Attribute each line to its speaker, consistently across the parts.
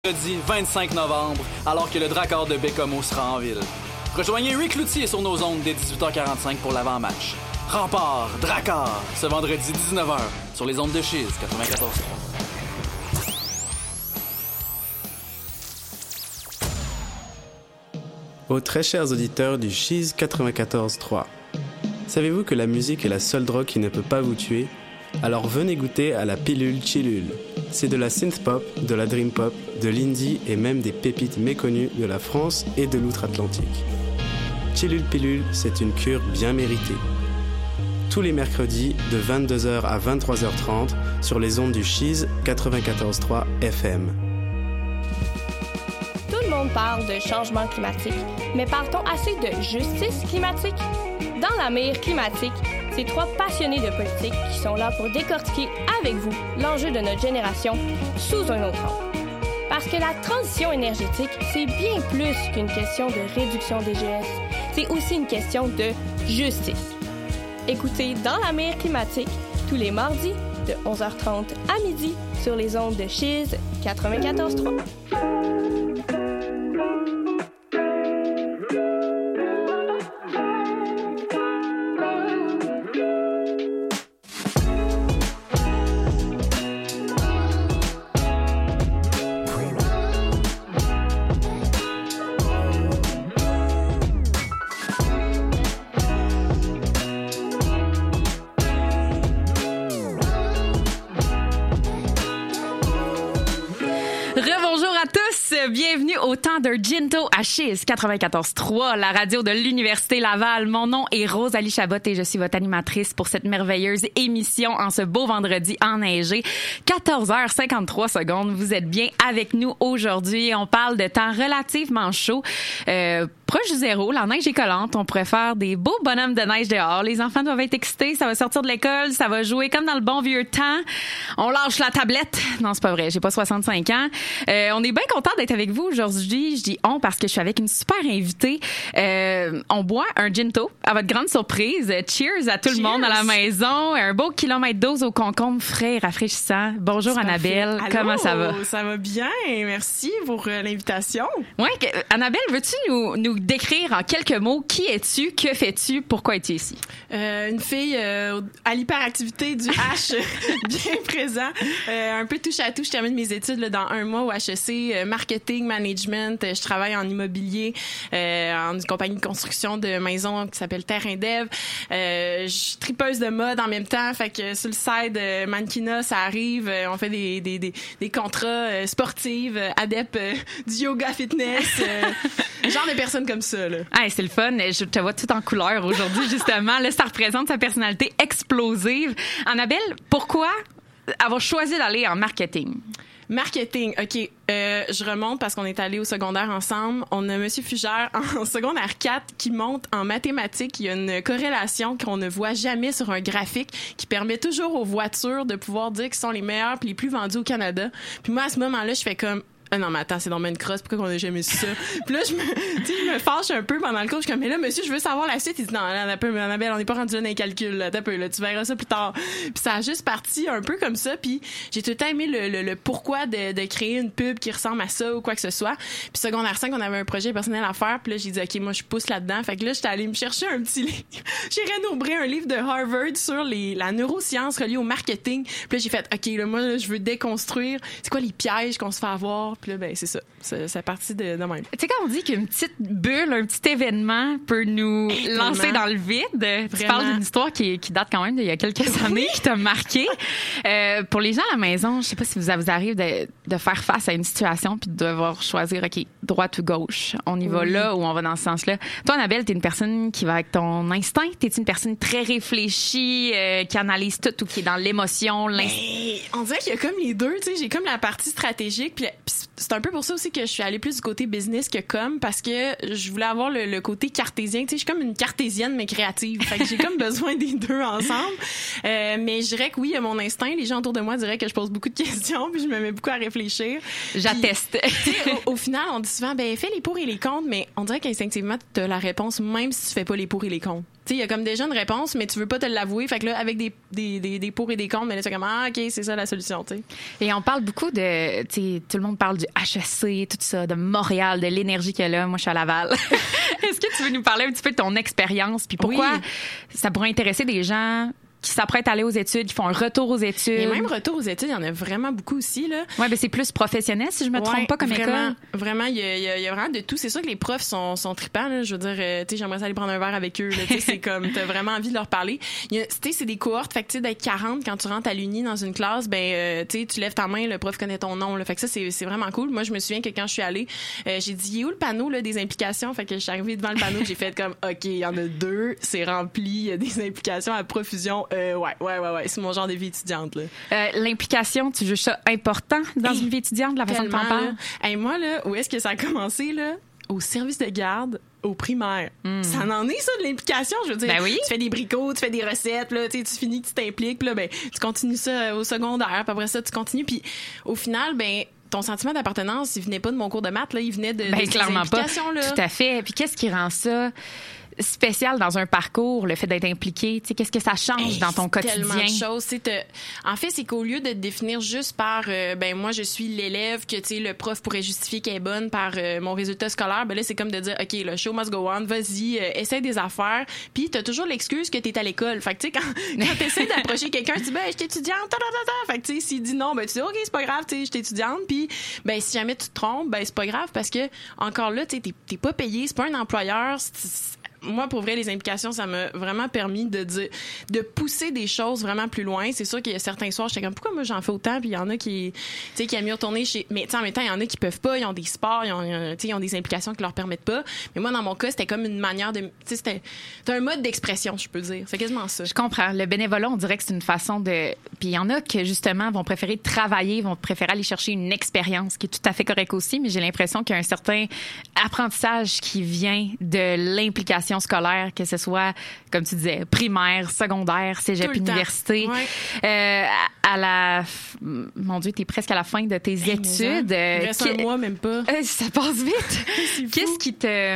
Speaker 1: Jeudi 25 novembre, alors que le Dracard de Bécomo sera en ville. Rejoignez Rick Loutier sur nos ondes dès 18h45 pour l'avant-match. Rempart, Dracard, ce vendredi 19h, sur les ondes de Chiz 94.3.
Speaker 2: Aux très chers auditeurs du Chiz 94.3, savez-vous que la musique est la seule drogue qui ne peut pas vous tuer? Alors venez goûter à la pilule Chillule. C'est de la synth-pop, de la dream-pop, de l'indie et même des pépites méconnues de la France et de l'outre-Atlantique. Chillule Pilule, c'est une cure bien méritée. Tous les mercredis, de 22h à 23h30, sur les ondes du Chiz 94.3 FM.
Speaker 3: Tout le monde parle de changement climatique, mais parle-t-on assez de justice climatique? Dans la Mire climatique, c'est trois passionnés de politique qui sont là pour décortiquer avec vous l'enjeu de notre génération sous un autre angle. Parce que la transition énergétique, c'est bien plus qu'une question de réduction des GS. C'est aussi une question de justice. Écoutez Dans la Mire climatique tous les mardis de 11h30 à midi sur les ondes de Chiz 94.3.
Speaker 4: Bienvenue au temps d'Argento à Chiz 94.3, la radio de l'Université Laval. Mon nom est Rosalie Chabot et je suis votre animatrice pour cette merveilleuse émission en ce beau vendredi enneigé. 14h53. Vous êtes bien avec nous aujourd'hui. On parle de temps relativement chaud. Proche du zéro, la neige est collante. On pourrait faire des beaux bonhommes de neige dehors. Les enfants doivent être excités. Ça va sortir de l'école. Ça va jouer comme dans le bon vieux temps. On lâche la tablette. Non, c'est pas vrai. J'ai pas 65 ans. On est bien content d'être avec vous aujourd'hui. Je dis on parce que je suis avec une super invitée. On boit un ginto à votre grande surprise. Cheers à tout le monde à la maison. Un beau kilomètre dose au concombre frais et rafraîchissant. Bonjour Annabelle.
Speaker 5: Allô,
Speaker 4: comment ça va?
Speaker 5: Ça va bien. Merci pour l'invitation.
Speaker 4: Ouais, Annabelle, veux-tu nous décrire en quelques mots qui es-tu, que fais-tu, pourquoi es-tu ici?
Speaker 5: Une fille à l'hyperactivité du H bien présent. Un peu touche à tout. Je termine mes études là, dans un mois au HEC. Marketing, management. Je travaille en immobilier en une compagnie de construction de maisons qui s'appelle Terrain Dev. Je suis tripeuse de mode en même temps. Fait que sur le side, mannequinat, ça arrive. On fait des contrats sportifs, adeptes du yoga fitness. Genre de personnes comme ça, là.
Speaker 4: Ah, c'est le fun. Je te vois tout en couleur aujourd'hui, justement. Là, ça représente sa personnalité explosive. Annabelle, pourquoi avoir choisi d'aller en marketing?
Speaker 5: Marketing, OK. Je remonte parce qu'on est allés au secondaire ensemble. On a Monsieur Fugère en secondaire 4 qui montre en mathématiques. Il y a une corrélation qu'on ne voit jamais sur un graphique qui permet toujours aux voitures de pouvoir dire qu'ils sont les meilleurs puis les plus vendus au Canada. Puis moi, à ce moment-là, je fais comme... Ah non, mais attends, c'est dans une crosse, pourquoi qu'on a jamais su ça? Puis là, je me fâche un peu pendant le cours. Je suis comme, mais là, monsieur, je veux savoir la suite. Il dit, non, là, Annabelle, on n'est pas rendu là dans les calculs, là. T'as peu, là, tu verras ça plus tard. Puis ça a juste parti un peu comme ça. Puis j'ai tout le temps aimé le pourquoi de créer une pub qui ressemble à ça ou quoi que ce soit. Puis secondaire 5, on avait un projet personnel à faire. Puis là, j'ai dit, OK, moi, je pousse là-dedans. Fait que là, j'étais allée me chercher un petit livre. J'ai rénobré un livre de Harvard sur la neuroscience reliée au marketing. Puis là, j'ai fait, OK, là, moi, là, je veux déconstruire. C'est quoi les pièges qu'on se fait avoir? Puis là, ben, c'est ça. C'est parti de même.
Speaker 4: Tu sais, quand on dit qu'une petite bulle, un petit événement peut nous lancer dans le vide, tu parles d'une histoire qui date quand même d'il y a quelques années, qui t'a marqué. Pour les gens à la maison, je sais pas si ça vous arrive de faire face à une situation puis de devoir choisir, OK, droite ou gauche. On y va là ou on va dans ce sens-là. Toi, Annabelle, t'es une personne qui va avec ton instinct. T'es une personne très réfléchie, qui analyse tout ou qui est dans l'émotion,
Speaker 5: on dirait qu'il y a comme les deux, tu sais. J'ai comme la partie stratégique puis c'est un peu pour ça aussi que je suis allée plus du côté business que parce que je voulais avoir le côté cartésien. Tu sais, je suis comme une cartésienne, mais créative. Fait que j'ai comme besoin des deux ensemble. Mais je dirais que oui, il y a mon instinct. Les gens autour de moi diraient que je pose beaucoup de questions puis je me mets beaucoup à réfléchir.
Speaker 4: J'atteste.
Speaker 5: Puis, au final, on dit souvent, ben, fais les pour et les contre, mais on dirait qu'instinctivement, tu as la réponse même si tu fais pas les pour et les contre. Tu sais, il y a comme déjà une réponse, mais tu veux pas te l'avouer. Fait que là, avec des pour et des contre, mais là, c'est comme, OK, c'est ça la solution, tu sais.
Speaker 4: Et on parle beaucoup de, tu sais, tout le monde parle du HEC, tout ça, de Montréal, de l'énergie qu'il y a là. Moi, je suis à Laval. Est-ce que tu veux nous parler un petit peu de ton expérience, puis pourquoi ça pourrait intéresser des gens qui s'apprêtent à aller aux études, qui font un retour aux études.
Speaker 5: Et même retour aux études, il y en a vraiment beaucoup aussi, là.
Speaker 4: Ouais, ben c'est plus professionnel, si je me trompe pas, comme
Speaker 5: vraiment,
Speaker 4: école.
Speaker 5: Vraiment, il y a vraiment de tout. C'est sûr que les profs sont tripants, là. Je veux dire, tu sais, j'aimerais ça aller prendre un verre avec eux, là. Tu sais, c'est comme, t'as vraiment envie de leur parler. Tu sais, c'est des cohortes. Fait que, tu sais, d'être 40 quand tu rentres à l'uni dans une classe, ben, tu sais, tu lèves ta main, le prof connaît ton nom, là. Fait que ça, c'est vraiment cool. Moi, je me souviens que quand je suis allée, j'ai dit, il est où le panneau, là, des implications? Fait que je suis arrivée devant le panneau, j'ai fait comme, OK, il y en a 2, c'est rempli, il y a des implications à profusion. Ouais, c'est mon genre de vie étudiante, là.
Speaker 4: L'implication, tu juges ça important dans une vie étudiante, la façon dont t'en parles?
Speaker 5: Moi, là, où est-ce que ça a commencé, là? Au service de garde, au primaire. Ça en est, ça, de l'implication, je veux dire.
Speaker 4: Ben oui.
Speaker 5: Tu fais des bricots, tu fais des recettes, là, tu finis, tu t'impliques, puis là, ben, tu continues ça au secondaire, puis après ça, tu continues, puis au final, ben, ton sentiment d'appartenance, il venait pas de mon cours de maths, là, il venait de ces implications, là.
Speaker 4: Tout à fait. Puis qu'est-ce qui rend ça spécial dans un parcours, le fait d'être impliqué? Tu sais, qu'est-ce que ça change dans ton quotidien?
Speaker 5: Tellement de choses. En fait, c'est qu'au lieu de te définir juste par ben moi je suis l'élève que tu sais le prof pourrait justifier qu'elle est bonne par mon résultat scolaire, ben là c'est comme de dire OK, le show must go on, vas-y, essaie des affaires, puis t'as toujours l'excuse que t'es à l'école. Fait que tu sais quand t'essaies d'approcher quelqu'un, tu dis ben je suis étudiante, fait que tu sais s'il dit non, ben tu dis OK, c'est pas grave, tu sais je suis étudiante, puis ben si jamais tu te trompes, ben c'est pas grave parce que encore là tu sais t'es pas payé, c'est pas un employeur. Moi, pour vrai, les implications, ça m'a vraiment permis de pousser des choses vraiment plus loin. C'est sûr qu'il y a certains soirs, j'étais comme, pourquoi moi j'en fais autant? Puis il y en a qui aiment mieux retourner chez... Mais en même temps, il y en a qui peuvent pas, ils ont des sports, ils ont des implications qui leur permettent pas. Mais moi, dans mon cas, c'était comme une manière de... C'était un mode d'expression, je peux dire. C'est quasiment ça.
Speaker 4: Je comprends. Le bénévolat, on dirait que c'est une façon de... Puis il y en a qui, justement, vont préférer travailler, vont préférer aller chercher une expérience, qui est tout à fait correct aussi, mais j'ai l'impression qu'il y a un certain apprentissage qui vient de l'implication scolaire, que ce soit, comme tu disais, primaire, secondaire, cégep, université. Ouais. Mon Dieu, t'es presque à la fin de tes études.
Speaker 5: Il reste un mois, même pas.
Speaker 4: Ça passe vite. Qu'est-ce qui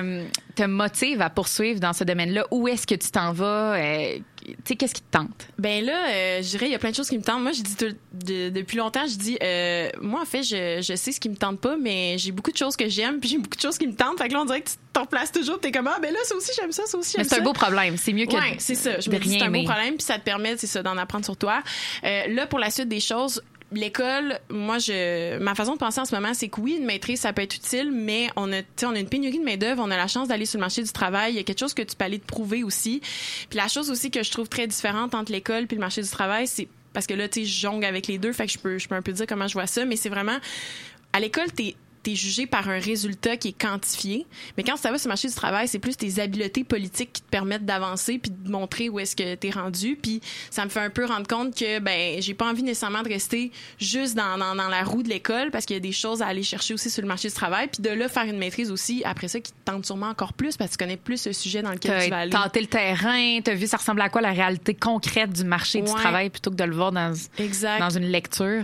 Speaker 4: te motive à poursuivre dans ce domaine-là? Où est-ce que tu t'en vas? Tu sais, qu'est-ce qui te tente?
Speaker 5: Ben là, je dirais, il y a plein de choses qui me tentent. Moi, je dis depuis longtemps, je dis, moi, en fait, je sais ce qui me tente pas, mais j'ai beaucoup de choses que j'aime, puis j'ai beaucoup de choses qui me tentent. Fait que là, on dirait que tu te replaces toujours, t'es comme, ah, ben là, ça aussi, j'aime ça, ça aussi, j'aime ça.
Speaker 4: Mais c'est un beau problème. C'est mieux que.
Speaker 5: Ouais, c'est ça. Je me dis, c'est un beau problème, puis ça te permet, c'est ça, d'en apprendre sur toi. Là, pour la suite des choses, l'école, moi, ma façon de penser en ce moment, c'est que oui, une maîtrise, ça peut être utile, mais on a une pénurie de main-d'œuvre, on a la chance d'aller sur le marché du travail. Il y a quelque chose que tu peux aller te prouver aussi. Puis la chose aussi que je trouve très différente entre l'école puis le marché du travail, c'est parce que là, tu sais, je jongle avec les deux, fait que je peux un peu dire comment je vois ça, mais c'est vraiment, à l'école, t'es jugé par un résultat qui est quantifié. Mais quand ça va sur le marché du travail, c'est plus tes habiletés politiques qui te permettent d'avancer puis de montrer où est-ce que t'es rendu. Puis ça me fait un peu rendre compte que ben j'ai pas envie nécessairement de rester juste dans la roue de l'école parce qu'il y a des choses à aller chercher aussi sur le marché du travail. Puis de là, faire une maîtrise aussi, après ça, qui te tente sûrement encore plus parce que tu connais plus le sujet dans lequel tu vas aller.
Speaker 4: T'as tenté le terrain, t'as vu ça ressemble à quoi la réalité concrète du marché du travail plutôt que de le voir dans une lecture.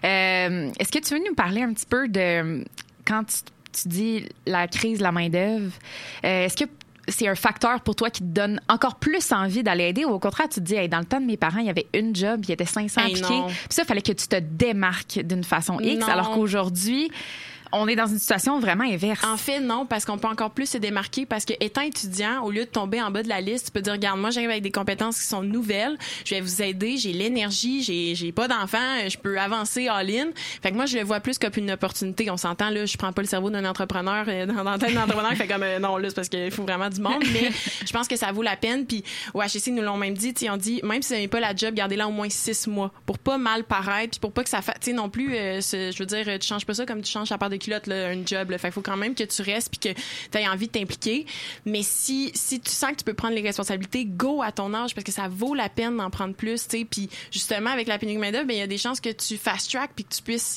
Speaker 4: Est-ce que tu veux nous parler un petit peu de... Quand tu dis la crise de la main-d'œuvre, est-ce que c'est un facteur pour toi qui te donne encore plus envie d'aller aider ou au contraire, tu te dis, hey, dans le temps de mes parents, il y avait une job, il y avait 500 appliqués. Puis ça, il fallait que tu te démarques d'une façon X, alors qu'aujourd'hui, on est dans une situation vraiment inverse.
Speaker 5: En fait, non, parce qu'on peut encore plus se démarquer parce que étant étudiant, au lieu de tomber en bas de la liste, tu peux dire, regarde, moi, j'arrive avec des compétences qui sont nouvelles, je vais vous aider, j'ai l'énergie, j'ai pas d'enfant, je peux avancer all-in. Fait que moi, je le vois plus comme une opportunité. On s'entend, là, je prends pas le cerveau d'un entrepreneur dans la tête d'un entrepreneur qui fait comme, non, là, c'est parce qu'il faut vraiment du monde, mais je pense que ça vaut la peine. Puis, au HEC, nous l'ont même dit, on dit, même si vous n'avez pas la job, gardez-la au moins 6 mois pour pas mal paraître, puis pour pas que ça fasse, tu sais, non plus, je veux dire, tu changes pas ça comme tu changes la paire de culottes, là, un job, là. Fait qu'il faut quand même que tu restes puis que tu aies envie de t'impliquer. Mais si tu sens que tu peux prendre les responsabilités, go à ton âge parce que ça vaut la peine d'en prendre plus, tu sais. Puis justement, avec la pénurie de main-d'œuvre, il y a des chances que tu fast-track puis que tu puisses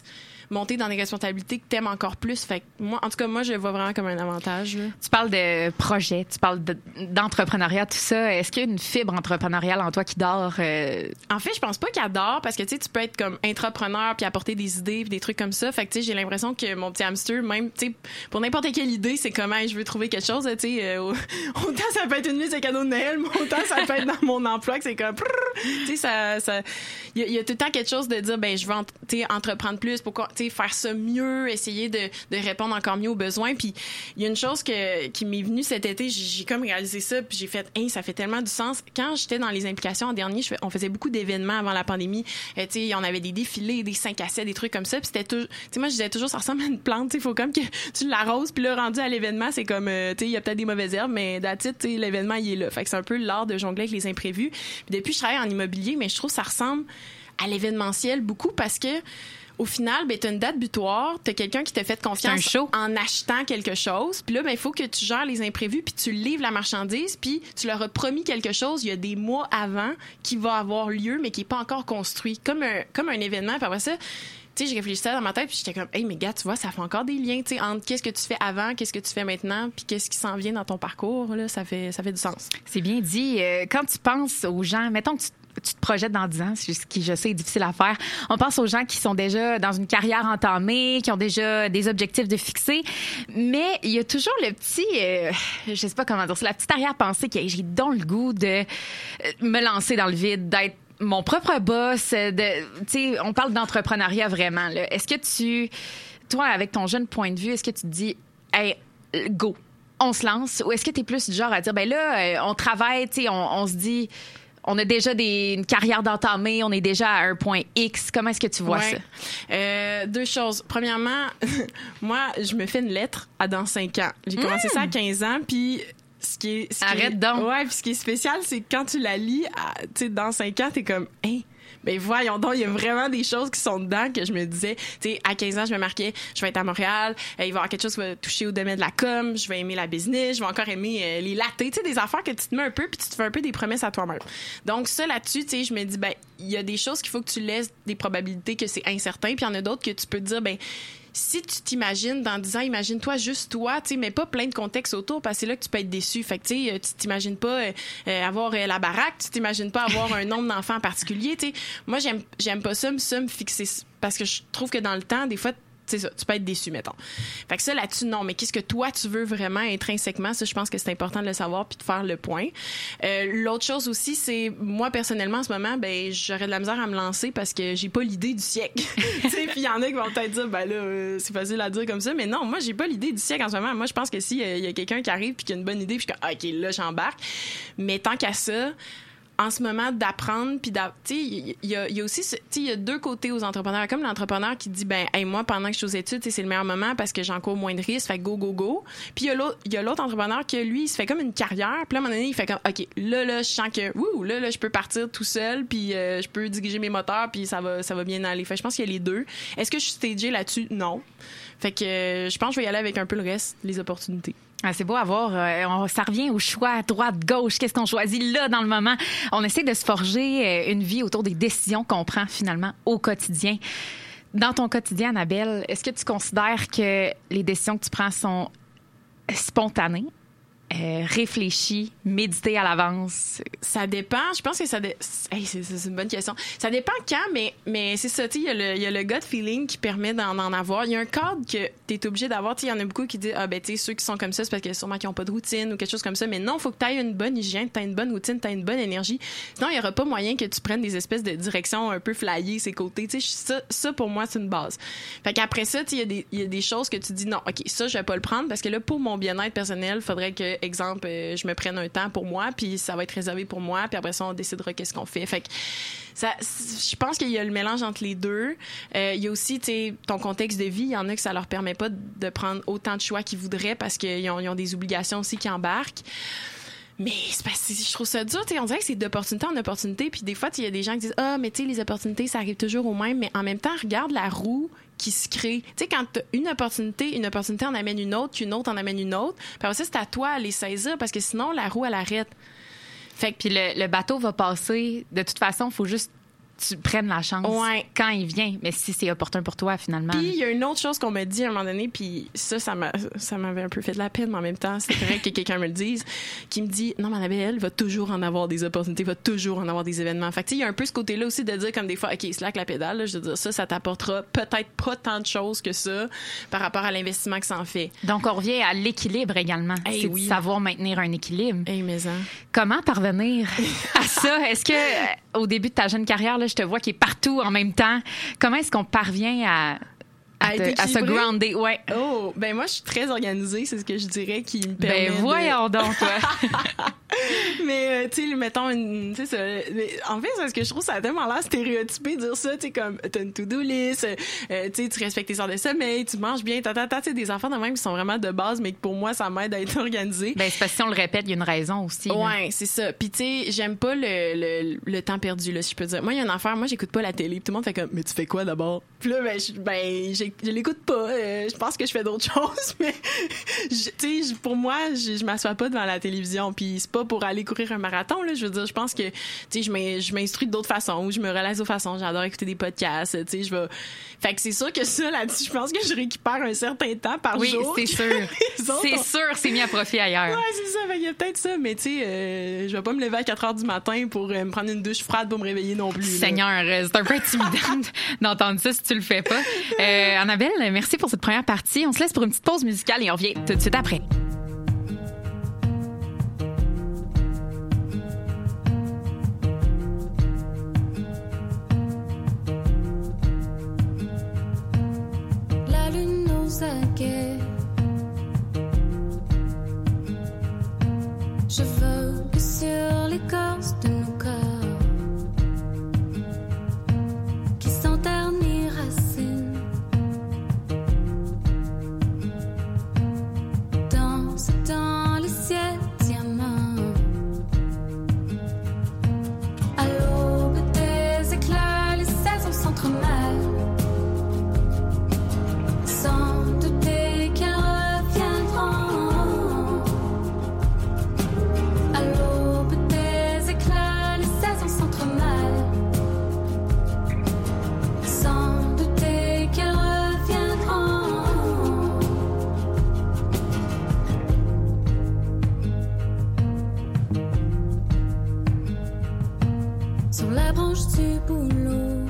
Speaker 5: monter dans des responsabilités que t'aimes encore plus. Fait que moi, en tout cas, moi, je le vois vraiment comme un avantage. Là.
Speaker 4: Tu parles de projet, tu parles d'entrepreneuriat, tout ça. Est-ce qu'il y a une fibre entrepreneuriale en toi qui dort?
Speaker 5: En fait, je pense pas qu'elle dort parce que tu sais, tu peux être comme intrapreneur puis apporter des idées puis des trucs comme ça. Fait que tu sais, j'ai l'impression que mon petit hamster, même tu sais, pour n'importe quelle idée, c'est comment je veux trouver quelque chose. Tu sais, autant ça peut être une liste de cadeaux de Noël, mais autant ça peut être dans mon emploi que c'est comme, tu sais, il y a tout le temps quelque chose de dire, ben je veux entreprendre plus, pourquoi, tu sais, faire ça mieux, essayer de répondre encore mieux aux besoins. Puis il y a une chose qui m'est venue cet été, j'ai comme réalisé ça, puis j'ai fait, ça fait tellement du sens. Quand j'étais dans les implications en dernier, on faisait beaucoup d'événements avant la pandémie. Tu sais, on avait des défilés, des 5 à 7, des trucs comme ça. Puis c'était tout. Tu sais, moi je disais toujours, ça ressemble à une plante. Tu sais, faut comme que tu l'arroses. Puis là, rendu à l'événement, c'est comme, tu sais, il y a peut-être des mauvaises herbes, mais that's it, tu sais, l'événement il est là. Fait que c'est un peu l'art de jongler avec les imprévus. Puis depuis, je travaille en immobilier, mais je trouve que ça ressemble à l'événementiel beaucoup parce que au final, ben, t'as une date butoir, t'as quelqu'un qui t'a fait confiance en achetant quelque chose, puis là, ben, il faut que tu gères les imprévus, puis tu livres la marchandise, puis tu leur as promis quelque chose il y a des mois avant qui va avoir lieu, mais qui n'est pas encore construit, comme un événement, puis après ça, tu sais, j'ai réfléchi ça dans ma tête, puis j'étais comme, hey, mais gars, tu vois, ça fait encore des liens, tu sais, entre qu'est-ce que tu fais avant, qu'est-ce que tu fais maintenant, puis qu'est-ce qui s'en vient dans ton parcours, là, ça fait du sens.
Speaker 4: C'est bien dit. Quand tu penses aux gens, mettons que tu te projettes dans 10 ans, ce qui, je sais, est difficile à faire. On pense aux gens qui sont déjà dans une carrière entamée, qui ont déjà des objectifs de fixer, mais il y a toujours le petit, je sais pas comment dire, c'est la petite arrière-pensée que j'ai donc le goût de me lancer dans le vide, d'être mon propre boss, tu sais, on parle d'entrepreneuriat vraiment, là. Est-ce que toi, avec ton jeune point de vue, est-ce que tu te dis, hey, go, on se lance, ou est-ce que tu es plus du genre à dire, ben là, on travaille, tu sais, on se dit, on a déjà une carrière d'entamée, on est déjà à un point X. Comment est-ce que tu vois ça?
Speaker 5: 2 choses. Premièrement, moi, je me fais une lettre à dans 5 ans. J'ai commencé ça à 15 ans, puis
Speaker 4: Arrête donc.
Speaker 5: Ouais, puis ce qui est spécial, c'est que quand tu la lis, tu sais, dans 5 ans, t'es comme, hey, ben voyons donc, il y a vraiment des choses qui sont dedans que je me disais, tu sais, à 15 ans, je me marquais, je vais être à Montréal, il va y avoir quelque chose qui va toucher au domaine de la com, je vais aimer la business, je vais encore aimer les lattés, tu sais, des affaires que tu te mets un peu, puis tu te fais un peu des promesses à toi-même. Donc ça, là-dessus, tu sais, je me dis, ben, il y a des choses qu'il faut que tu laisses des probabilités que c'est incertain, puis il y en a d'autres que tu peux te dire, ben, si tu t'imagines dans 10 ans, imagine-toi juste toi, tu sais, mais pas plein de contextes autour, parce que c'est là que tu peux être déçu. Fait que, tu sais, tu t'imagines pas avoir la baraque, tu t'imagines pas avoir un nombre d'enfants en particulier, tu sais. Moi, j'aime pas ça me fixer, parce que je trouve que dans le temps, des fois, c'est ça, tu peux être déçu, mettons. Fait que ça, là-dessus, non. Mais qu'est-ce que toi, tu veux vraiment intrinsèquement? Ça, je pense que c'est important de le savoir puis de faire le point. L'autre chose aussi, c'est, moi, personnellement, en ce moment, ben, j'aurais de la misère à me lancer parce que j'ai pas l'idée du siècle. Tu sais, puis il y en a qui vont peut-être dire, ben là, c'est facile à dire comme ça. Mais non, moi, j'ai pas l'idée du siècle en ce moment. Moi, je pense que si y a quelqu'un qui arrive puis qui a une bonne idée puis je suis comme, OK, là, j'embarque. Mais tant qu'à ça, en ce moment, d'apprendre, puis tu sais, il y a aussi, tu sais, il y a 2 côtés aux entrepreneurs. Comme l'entrepreneur qui dit, ben, hey, moi, pendant que je suis aux études, c'est le meilleur moment parce que j'encours moins de risques, fait go, go, go. Puis il y a l'autre entrepreneur qui, lui, il se fait comme une carrière, puis là, à un moment donné, il fait comme, OK, là, je sens que, là, je peux partir tout seul, puis je peux diriger mes moteurs, puis ça va bien aller. Fait je pense qu'il y a les 2. Est-ce que je suis stagée là-dessus? Non. Fait que je pense que je vais y aller avec un peu le reste, les opportunités.
Speaker 4: Ah, c'est beau à voir. Ça revient au choix, droite, gauche. Qu'est-ce qu'on choisit là, dans le moment? On essaie de se forger une vie autour des décisions qu'on prend finalement au quotidien. Dans ton quotidien, Annabelle, est-ce que tu considères que les décisions que tu prends sont spontanées, réfléchies, méditées à l'avance?
Speaker 5: Ça dépend. Je pense que c'est une bonne question. Ça dépend quand, mais c'est ça. Tu sais, il y a le gut feeling qui permet d'en avoir. Il y a un cadre que t'es obligé d'avoir. Tu sais, il y en a beaucoup qui disent, ben, tu sais, ceux qui sont comme ça, c'est parce que sûrement qu'ils n'ont pas de routine ou quelque chose comme ça. Mais non, il faut que tu aies une bonne hygiène, tu aies une bonne routine, tu aies une bonne énergie. Sinon, il n'y aura pas moyen que tu prennes des espèces de directions un peu flyées, ces côtés. Tu sais, ça, pour moi, c'est une base. Fait qu'après ça, tu sais, il y a des choses que tu dis, non, OK, ça, je vais pas le prendre parce que là, pour mon bien-être personnel, il faudrait que, exemple, je me prenne un temps pour moi, puis ça va être réservé pour moi, puis après ça, on décidera qu'est-ce qu'on fait. Fait que je pense qu'il y a le mélange entre les 2. Il y a aussi, tu sais, ton contexte de vie. Il y en a que ça leur permet pas de prendre autant de choix qu'ils voudraient parce qu'ils ont des obligations aussi qui embarquent. Mais c'est parce que je trouve ça dur, tu sais, on dirait que c'est d'opportunité en opportunité, puis des fois, il y a des gens qui disent, mais tu sais, les opportunités, ça arrive toujours au même, mais en même temps, regarde la roue qui se crée. Tu sais, quand t'as une opportunité en amène une autre en amène une autre, puis après ça, c'est à toi à les saisir, parce que sinon, la roue, elle arrête.
Speaker 4: Fait que puis le bateau va passer, de toute façon, il faut juste tu prennes la chance quand il vient. Mais si c'est opportun pour toi, finalement.
Speaker 5: Puis il y a une autre chose qu'on m'a dit à un moment donné, puis ça m'avait un peu fait de la peine, mais en même temps, c'est vrai que quelqu'un me le dise, qui me dit, non, mais Annabelle, il va toujours en avoir des opportunités, il va toujours en avoir des événements. Fait que tu sais, il y a un peu ce côté-là aussi de dire comme des fois, OK, slack la pédale, là, je veux dire, ça t'apportera peut-être pas tant de choses que ça par rapport à l'investissement que ça en fait.
Speaker 4: Donc, on revient à l'équilibre également. C'est de savoir maintenir un équilibre. Comment parvenir à ça? Est-ce que au début de ta jeune carrière, là, je te vois qui est partout en même temps. Comment est-ce qu'on parvient à se grounder? Ouais.
Speaker 5: Oh, ben moi, je suis très organisée, c'est ce que je dirais qui me permet
Speaker 4: voyons donc, toi.
Speaker 5: Mais, tu sais, mettons, en fait, c'est ce que je trouve, ça a tellement l'air stéréotypé de dire ça, tu sais, comme, t'as une to-do list, tu sais, tu respectes tes heures de sommeil, tu manges bien, tu sais, des enfants de même qui sont vraiment de base, mais que pour moi, ça m'aide à être organisée.
Speaker 4: Ben, c'est parce que si on le répète, il y a une raison aussi.
Speaker 5: Ouais, c'est ça. Puis, tu sais, j'aime pas le temps perdu, là, si je peux dire. Moi, il y a une affaire, moi, j'écoute pas la télé, tout le monde fait comme, mais tu fais quoi d'abord? Puis là, je l'écoute pas. Je pense que je fais d'autres choses, mais tu sais, pour moi, je m'assois pas devant la télévision. Puis c'est pas pour aller courir un marathon. Là, je veux dire, je pense que tu sais, je m'instruis d'autres façons, ou je me relaxe d'autres façons. J'adore écouter des podcasts. Tu sais, je vais. Fait que c'est sûr que ça, là-dessus, je pense que je récupère un certain temps par jour.
Speaker 4: Oui, c'est sûr. C'est sûr, c'est mis à profit ailleurs.
Speaker 5: Ouais, c'est ça. Il y a peut-être ça, mais tu sais, je vais pas me lever à 4h du matin pour me prendre une douche froide pour me réveiller non plus.
Speaker 4: Seigneur, c'est un peu intimidant d'entendre ça si tu le fais pas. Annabelle, merci pour cette première partie. On se laisse pour une petite pause musicale et on revient tout de suite après.
Speaker 6: La lune nous aguette. Je veux que sur l'écorce de nos corps qui sont ternis racines dans le ciel diamant. À l'aube des éclats, les saisons s'entremêlent, sans douter qu'elles reviendront. À l'aube des éclats, les saisons s'entremêlent, sans douter qu'elles reviendront. Sur la branche du bouleau,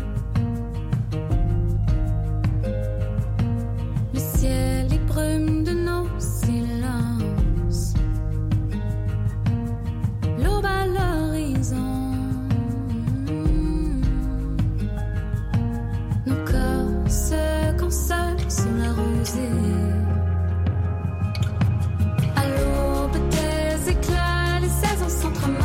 Speaker 6: le ciel est brume de nos silences. L'aube à l'horizon, nos corps se consolent sous la rosée. À l'aube des éclats, les saisons s'entremêlent.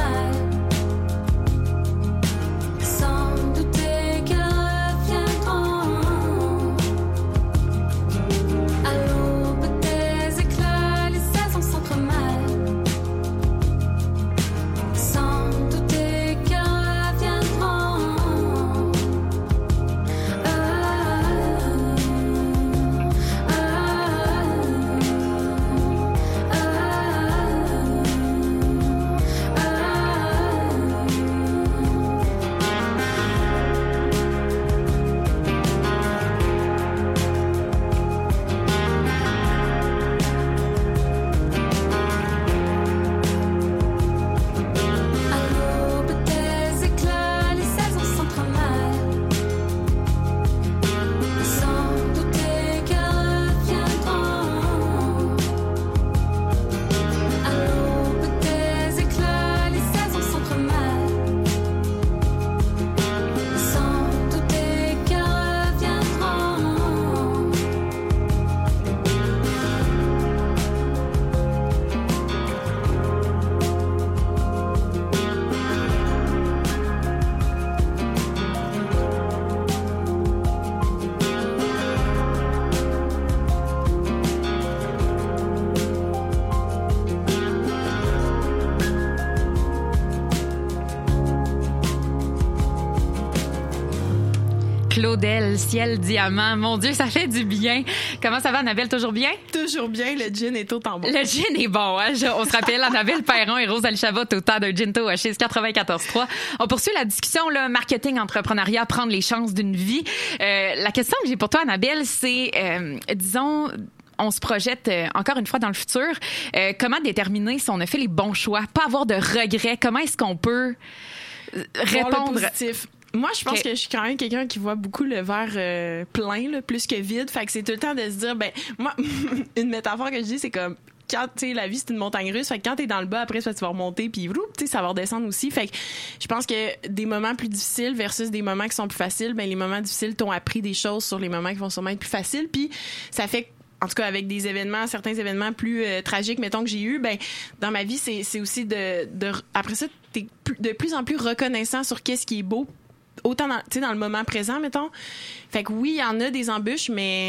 Speaker 4: Claudel, ciel, diamant. Mon Dieu, ça fait du bien. Comment ça va, Annabelle? Toujours bien?
Speaker 5: Toujours bien, le gin est au tambour.
Speaker 4: Le gin est bon, hein? On se rappelle, Annabelle Perron et Rosalie Chavot au temps d'un Ginto à Chiz 94.3. On poursuit la discussion, là, marketing, entrepreneuriat, prendre les chances d'une vie. La question que j'ai pour toi, Annabelle, c'est, disons, on se projette encore une fois dans le futur. Comment déterminer si on a fait les bons choix? Pas avoir de regrets. Comment est-ce qu'on peut répondre?
Speaker 5: Voir le positif. Moi, je pense que je suis quand même quelqu'un qui voit beaucoup le verre plein, là, plus que vide. Fait que c'est tout le temps de se dire, ben, moi, une métaphore que je dis, c'est comme, quand, tu sais, la vie, c'est une montagne russe. Fait que quand t'es dans le bas, après, tu vas remonter, puis, tu sais, ça va redescendre aussi. Fait que je pense que des moments plus difficiles versus des moments qui sont plus faciles, ben, les moments difficiles t'ont appris des choses sur les moments qui vont sûrement être plus faciles. Puis, ça fait en tout cas, avec des événements, certains événements plus tragiques, mettons, que j'ai eu, ben, dans ma vie, c'est aussi après ça, t'es de plus en plus reconnaissant sur qu'est-ce qui est beau, autant dans le moment présent, mettons. Fait que oui, il y en a des embûches, mais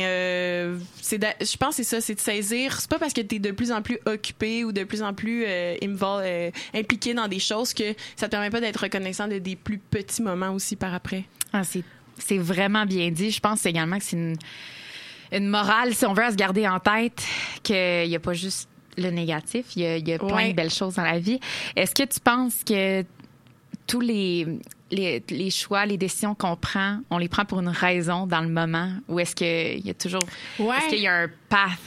Speaker 5: je pense que c'est ça, c'est de saisir. C'est pas parce que t'es de plus en plus occupé ou de plus en plus impliqué dans des choses que ça te permet pas d'être reconnaissant de des plus petits moments aussi par après.
Speaker 4: Ah, c'est vraiment bien dit. Je pense également que c'est une morale, si on veut, à se garder en tête qu'il y a pas juste le négatif, il y a plein de belles choses dans la vie. Est-ce que tu penses que tous les choix, les décisions qu'on prend, on les prend pour une raison dans le moment, ou est-ce qu'il y a toujours est-ce qu'il y a un path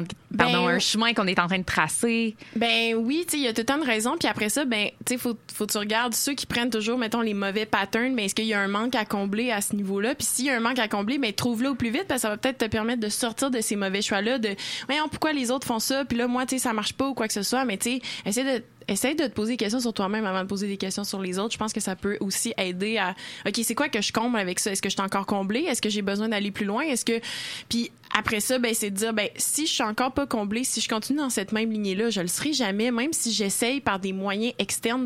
Speaker 4: un chemin qu'on est en train de tracer?
Speaker 5: Ben oui, tu sais, il y a tout le temps de raisons, puis après ça, ben tu sais, faut que tu regardes ceux qui prennent toujours, mettons, les mauvais patterns, mais est-ce qu'il y a un manque à combler à ce niveau-là? Puis s'il y a un manque à combler, ben trouve-le au plus vite, parce que ça va peut-être te permettre de sortir de ces mauvais choix-là, de voyons pourquoi les autres font ça, puis là moi, tu sais, ça marche pas ou quoi que ce soit, mais tu sais, essaye de te poser des questions sur toi-même avant de poser des questions sur les autres. Je pense que ça peut aussi aider à, OK, c'est quoi que je comble avec ça? Est-ce que je suis encore comblée? Est-ce que j'ai besoin d'aller plus loin? Puis après ça, ben, c'est de dire, ben, si je suis encore pas comblée, si je continue dans cette même lignée-là, je le serai jamais, même si j'essaye par des moyens externes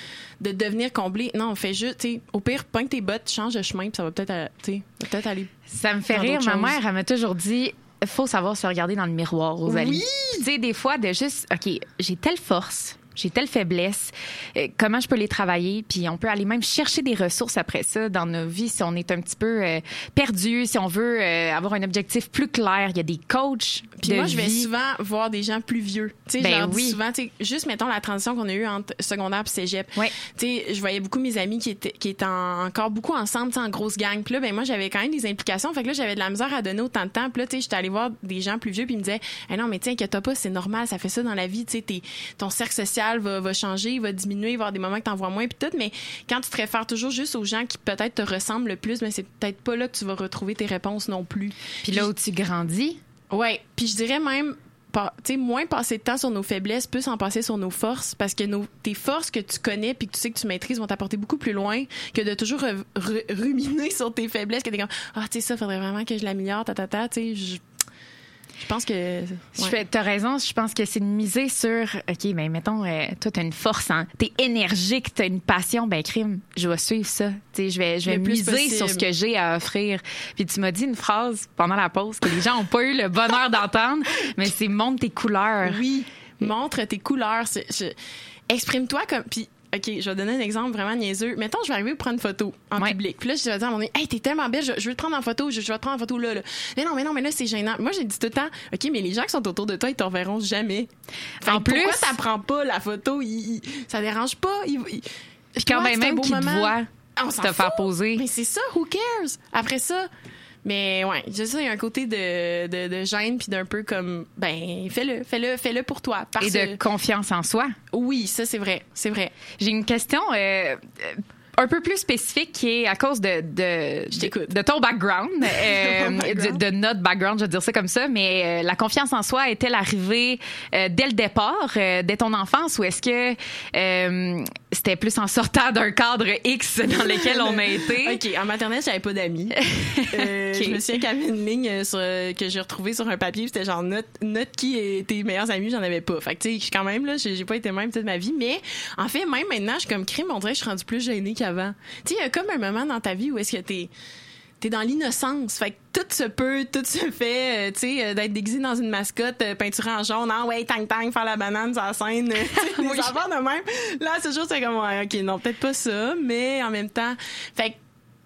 Speaker 5: de devenir comblée. Non, on fait juste, tu sais, au pire, pointe tes bottes, change de chemin, puis ça va peut-être aller.
Speaker 4: Ça me fait rire. Ma mère, elle m'a toujours dit, faut savoir se regarder dans le miroir, Rosalie.
Speaker 5: Oui!
Speaker 4: Tu sais, des fois, de juste, OK, j'ai telle force, j'ai telle faiblesse, comment je peux les travailler, puis on peut aller même chercher des ressources après ça dans nos vies si on est un petit peu perdu, si on veut avoir un objectif plus clair. Il y a des coachs
Speaker 5: puis moi, je vais souvent voir des gens plus vieux. Tu sais, dis souvent, tu sais, juste mettons la transition qu'on a eue entre secondaire puis cégep.
Speaker 4: Ouais.
Speaker 5: Tu sais, je voyais beaucoup mes amis qui étaient encore beaucoup ensemble, tu sais, en grosse gang. Puis là, ben moi, j'avais quand même des implications. Fait que là, j'avais de la misère à donner autant de temps. Puis là, tu sais, j'étais allée voir des gens plus vieux puis ils me disaient, non, mais tiens, inquiète pas, c'est normal, ça fait ça dans la vie. Tu sais, ton cercle social va changer, il va diminuer, il va y avoir des moments que t'en vois moins puis tout. Mais quand tu te réfères toujours juste aux gens qui peut-être te ressemblent le plus, mais c'est peut-être pas là que tu vas retrouver tes réponses non plus.
Speaker 4: Puis là où tu grandis.
Speaker 5: Ouais, puis je dirais même, tu sais, moins passer de temps sur nos faiblesses, plus en passer sur nos forces, parce que tes forces que tu connais puis que tu sais que tu maîtrises vont t'apporter beaucoup plus loin que de toujours ruminer sur tes faiblesses, que t'es comme, tu sais, ça, faudrait vraiment que je l'améliore, tu sais, je pense que... Ouais.
Speaker 4: T'as raison, je pense que c'est de miser sur... OK, ben mettons, toi, t'as une force, hein, t'es énergique, t'as une passion, ben crime, je vais suivre ça. Tu sais, je vais miser sur ce que j'ai à offrir. Puis tu m'as dit une phrase pendant la pause que les gens n'ont pas eu le bonheur d'entendre, mais c'est « montre tes couleurs ».
Speaker 5: Oui, montre tes couleurs. Exprime-toi comme... Puis, OK, je vais donner un exemple vraiment niaiseux. Mettons, je vais arriver pour prendre une photo en public. Puis là, je vais dire à mon ami, hey, t'es tellement belle, je veux te prendre en photo, je vais te prendre en photo là. Mais non, mais là, c'est gênant. Moi, j'ai dit tout le temps, OK, mais les gens qui sont autour de toi, ils te reverront jamais. En plus, pourquoi ça prend pas la photo? Ça dérange pas.
Speaker 4: Puis quand même qu'ils te voient te faire poser.
Speaker 5: Mais c'est ça, who cares? Après ça... Mais ouais, je sais, il y a un côté de gêne puis d'un peu comme, ben, fais-le pour toi.
Speaker 4: Et de confiance en soi.
Speaker 5: Oui, ça, c'est vrai.
Speaker 4: J'ai une question un peu plus spécifique qui est à cause de ton background, de notre background, je vais dire ça comme ça, mais la confiance en soi est-elle arrivée dès le départ, dès ton enfance, ou est-ce que c'était plus en sortant d'un cadre X dans lequel on a été?
Speaker 5: OK, en maternelle, j'avais pas d'amis. Okay. Je me souviens qu'il y avait une ligne que j'ai retrouvée sur un papier, c'était genre note qui est tes meilleurs amis, j'en avais pas. Fait que tu sais, quand même là, j'ai pas été même toute ma vie, mais en fait, même maintenant, je suis comme crime, on dirait que je suis rendue plus gênée qu'avant. Tu sais, il y a comme un moment dans ta vie où est-ce que t'es dans l'innocence. Fait que tout se peut, tout se fait, tu sais, d'être déguisé dans une mascotte peinturée en jaune, ouais, tang, faire la banane sur la scène, des affaires de même. Là, ce jour, c'est comme, ouais, OK, non, peut-être pas ça, mais en même temps, fait que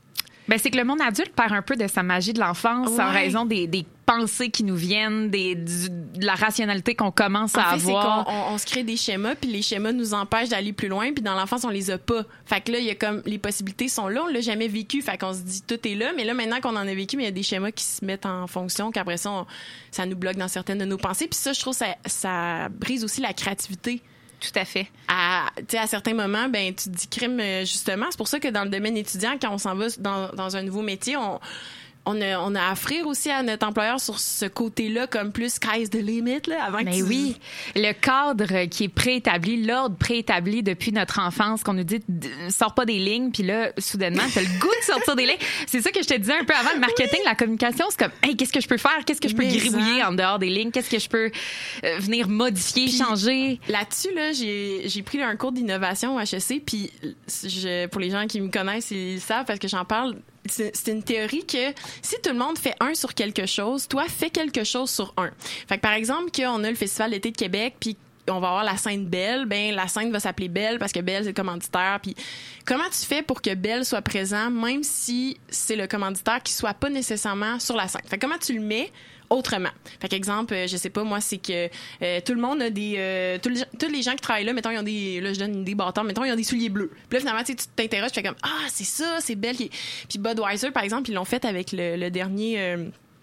Speaker 4: Ben, c'est que le monde adulte perd un peu de sa magie de l'enfance en raison des pensées qui nous viennent, de la rationalité qu'on commence à avoir.
Speaker 5: C'est qu'on se crée des schémas, puis les schémas nous empêchent d'aller plus loin, puis dans l'enfance, on les a pas. Fait que là, il y a comme les possibilités sont là, on l'a jamais vécu, fait qu'on se dit tout est là, mais là, maintenant qu'on en a vécu, mais il y a des schémas qui se mettent en fonction, qu'après ça, ça nous bloque dans certaines de nos pensées, puis ça, je trouve, ça brise aussi la créativité.
Speaker 4: Tout à fait.
Speaker 5: À certains moments, ben tu te dis crime, justement. C'est pour ça que dans le domaine étudiant, quand on s'en va dans un nouveau métier, on a à offrir aussi à notre employeur sur ce côté-là, comme plus sky's the limit, là, avant que
Speaker 4: oui, le cadre qui est préétabli, l'ordre préétabli depuis notre enfance, qu'on nous dit sors pas des lignes, puis là, soudainement, t'as le goût de sortir des lignes. C'est ça que je te disais un peu avant, le marketing, la communication, c'est comme, hey, qu'est-ce que je peux faire? Qu'est-ce que je peux gribouiller en dehors des lignes? Qu'est-ce que je peux venir modifier, puis, changer?
Speaker 5: Là-dessus, là, j'ai pris un cours d'innovation au HEC, puis pour les gens qui me connaissent, ils savent parce que j'en parle. C'est une théorie que si tout le monde fait 1 sur quelque chose, toi, fais quelque chose sur 1. Fait que par exemple, qu'on a le Festival d'été de Québec, puis on va avoir la scène Belle, ben la scène va s'appeler Belle parce que Belle, c'est le commanditaire. Puis comment tu fais pour que Belle soit présent, même si c'est le commanditaire qui soit pas nécessairement sur la scène? Fait que comment tu le mets autrement? Fait qu'exemple, je sais pas, moi, c'est que tout le monde a des... tous les gens qui travaillent là, mettons, ils ont des... Là, je donne une idée bâtard, mettons, ils ont des souliers bleus. Puis là, finalement, tu t'interroges, tu fais comme, ah, c'est ça, c'est Belle. Puis Budweiser, par exemple, ils l'ont fait avec le dernier...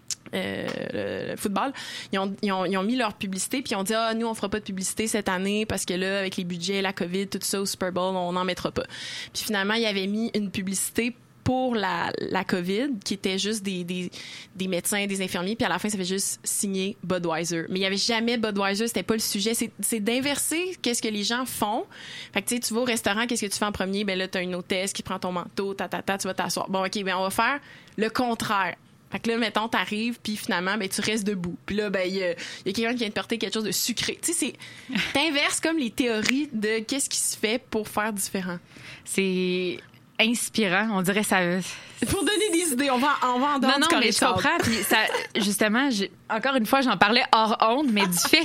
Speaker 5: le football, ils ont mis leur publicité puis ils ont dit nous on fera pas de publicité cette année parce que là avec les budgets, la COVID, tout ça au Super Bowl, on n'en mettra pas. Puis finalement, ils avaient mis une publicité pour la COVID qui était juste des médecins, des infirmiers, puis à la fin ça fait juste signer Budweiser. Mais il y avait jamais Budweiser, c'était pas le sujet, c'est d'inverser qu'est-ce que les gens font. Fait que tu vas au restaurant, qu'est-ce que tu fais en premier? Ben là tu as une hôtesse qui prend ton manteau, tu vas t'asseoir. Bon OK, ben on va faire le contraire. Fait que là, mettons, t'arrives, puis finalement, ben, tu restes debout. Puis là, ben, il y a quelqu'un qui vient te porter quelque chose de sucré. Tu sais, t'inverses comme les théories de qu'est-ce qui se fait pour faire différent.
Speaker 4: C'est inspirant. On dirait ça...
Speaker 5: Pour donner des idées, on va en dehors du
Speaker 4: mais je comprends. Puis ça, justement, encore une fois, j'en parlais hors honte, mais du fait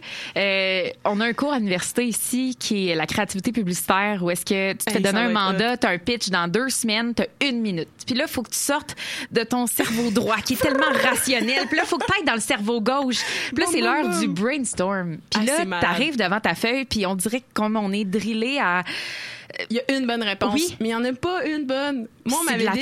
Speaker 4: que on a un cours à l'université ici qui est la créativité publicitaire, où est-ce que tu te fais donner un mandat, tu as un pitch dans 2 semaines, tu as 1 minute. Puis là, il faut que tu sortes de ton cerveau droit qui est tellement rationnel. Puis là, il faut que tu ailles dans le cerveau gauche. Puis là, c'est l'heure du brainstorm. Puis là, tu arrives devant ta feuille, puis on dirait comme on est drillé à...
Speaker 5: Il y a une bonne réponse,
Speaker 4: oui.
Speaker 5: Mais il n'y en a pas une bonne. Moi, on m'avait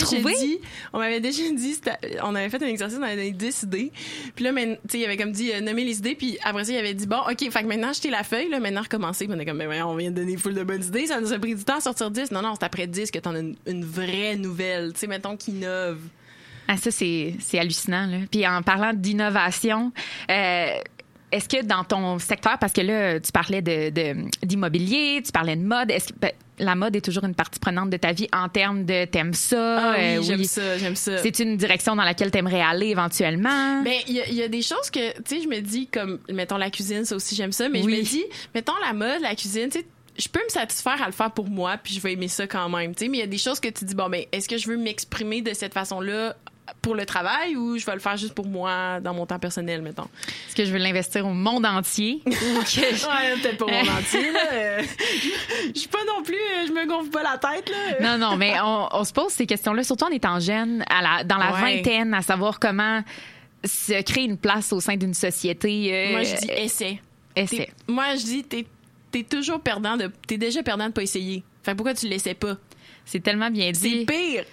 Speaker 5: déjà dit, on avait fait un exercice, on avait donné 10 idées. Puis là, tu sais, il avait comme dit, nommer les idées, puis après ça, il avait dit, bon, OK, fait que maintenant, jetez la feuille, là, maintenant, recommencer. Puis on est comme, ben, on vient de donner full de bonnes idées, ça nous a pris du temps à sortir 10. Non, c'est après 10 que t'en as une vraie nouvelle, tu sais, mettons, qui innove.
Speaker 4: Ah, ça, c'est hallucinant, là. Puis en parlant d'innovation, est-ce que dans ton secteur, parce que là, tu parlais d'immobilier, tu parlais de mode, est-ce que la mode est toujours une partie prenante de ta vie en termes de t'aimes ça?
Speaker 5: Oui, j'aime ça.
Speaker 4: C'est une direction dans laquelle t'aimerais aller éventuellement?
Speaker 5: Ben, il y a des choses que, tu sais, je me dis comme, mettons, la cuisine, ça aussi, j'aime ça, mais
Speaker 4: oui.
Speaker 5: Je me dis, mettons, la mode, la cuisine, tu sais, je peux me satisfaire à le faire pour moi, puis je vais aimer ça quand même, tu sais, mais il y a des choses que tu dis, bon, ben, est-ce que je veux m'exprimer de cette façon-là pour le travail ou je vais le faire juste pour moi dans mon temps personnel, mettons?
Speaker 4: Est-ce que je veux l'investir au monde entier?
Speaker 5: Ouais, peut-être pas au monde entier, là. Je suis pas non plus, je me gonfle pas la tête, là.
Speaker 4: Non, mais on se pose ces questions-là, surtout en étant jeune, dans la vingtaine, à savoir comment se créer une place au sein d'une société.
Speaker 5: Moi, je dis essaie. Moi, je dis t'es toujours perdant t'es déjà perdant de pas essayer. Fait pourquoi tu l'essaies pas?
Speaker 4: C'est tellement bien dit.
Speaker 5: C'est pire.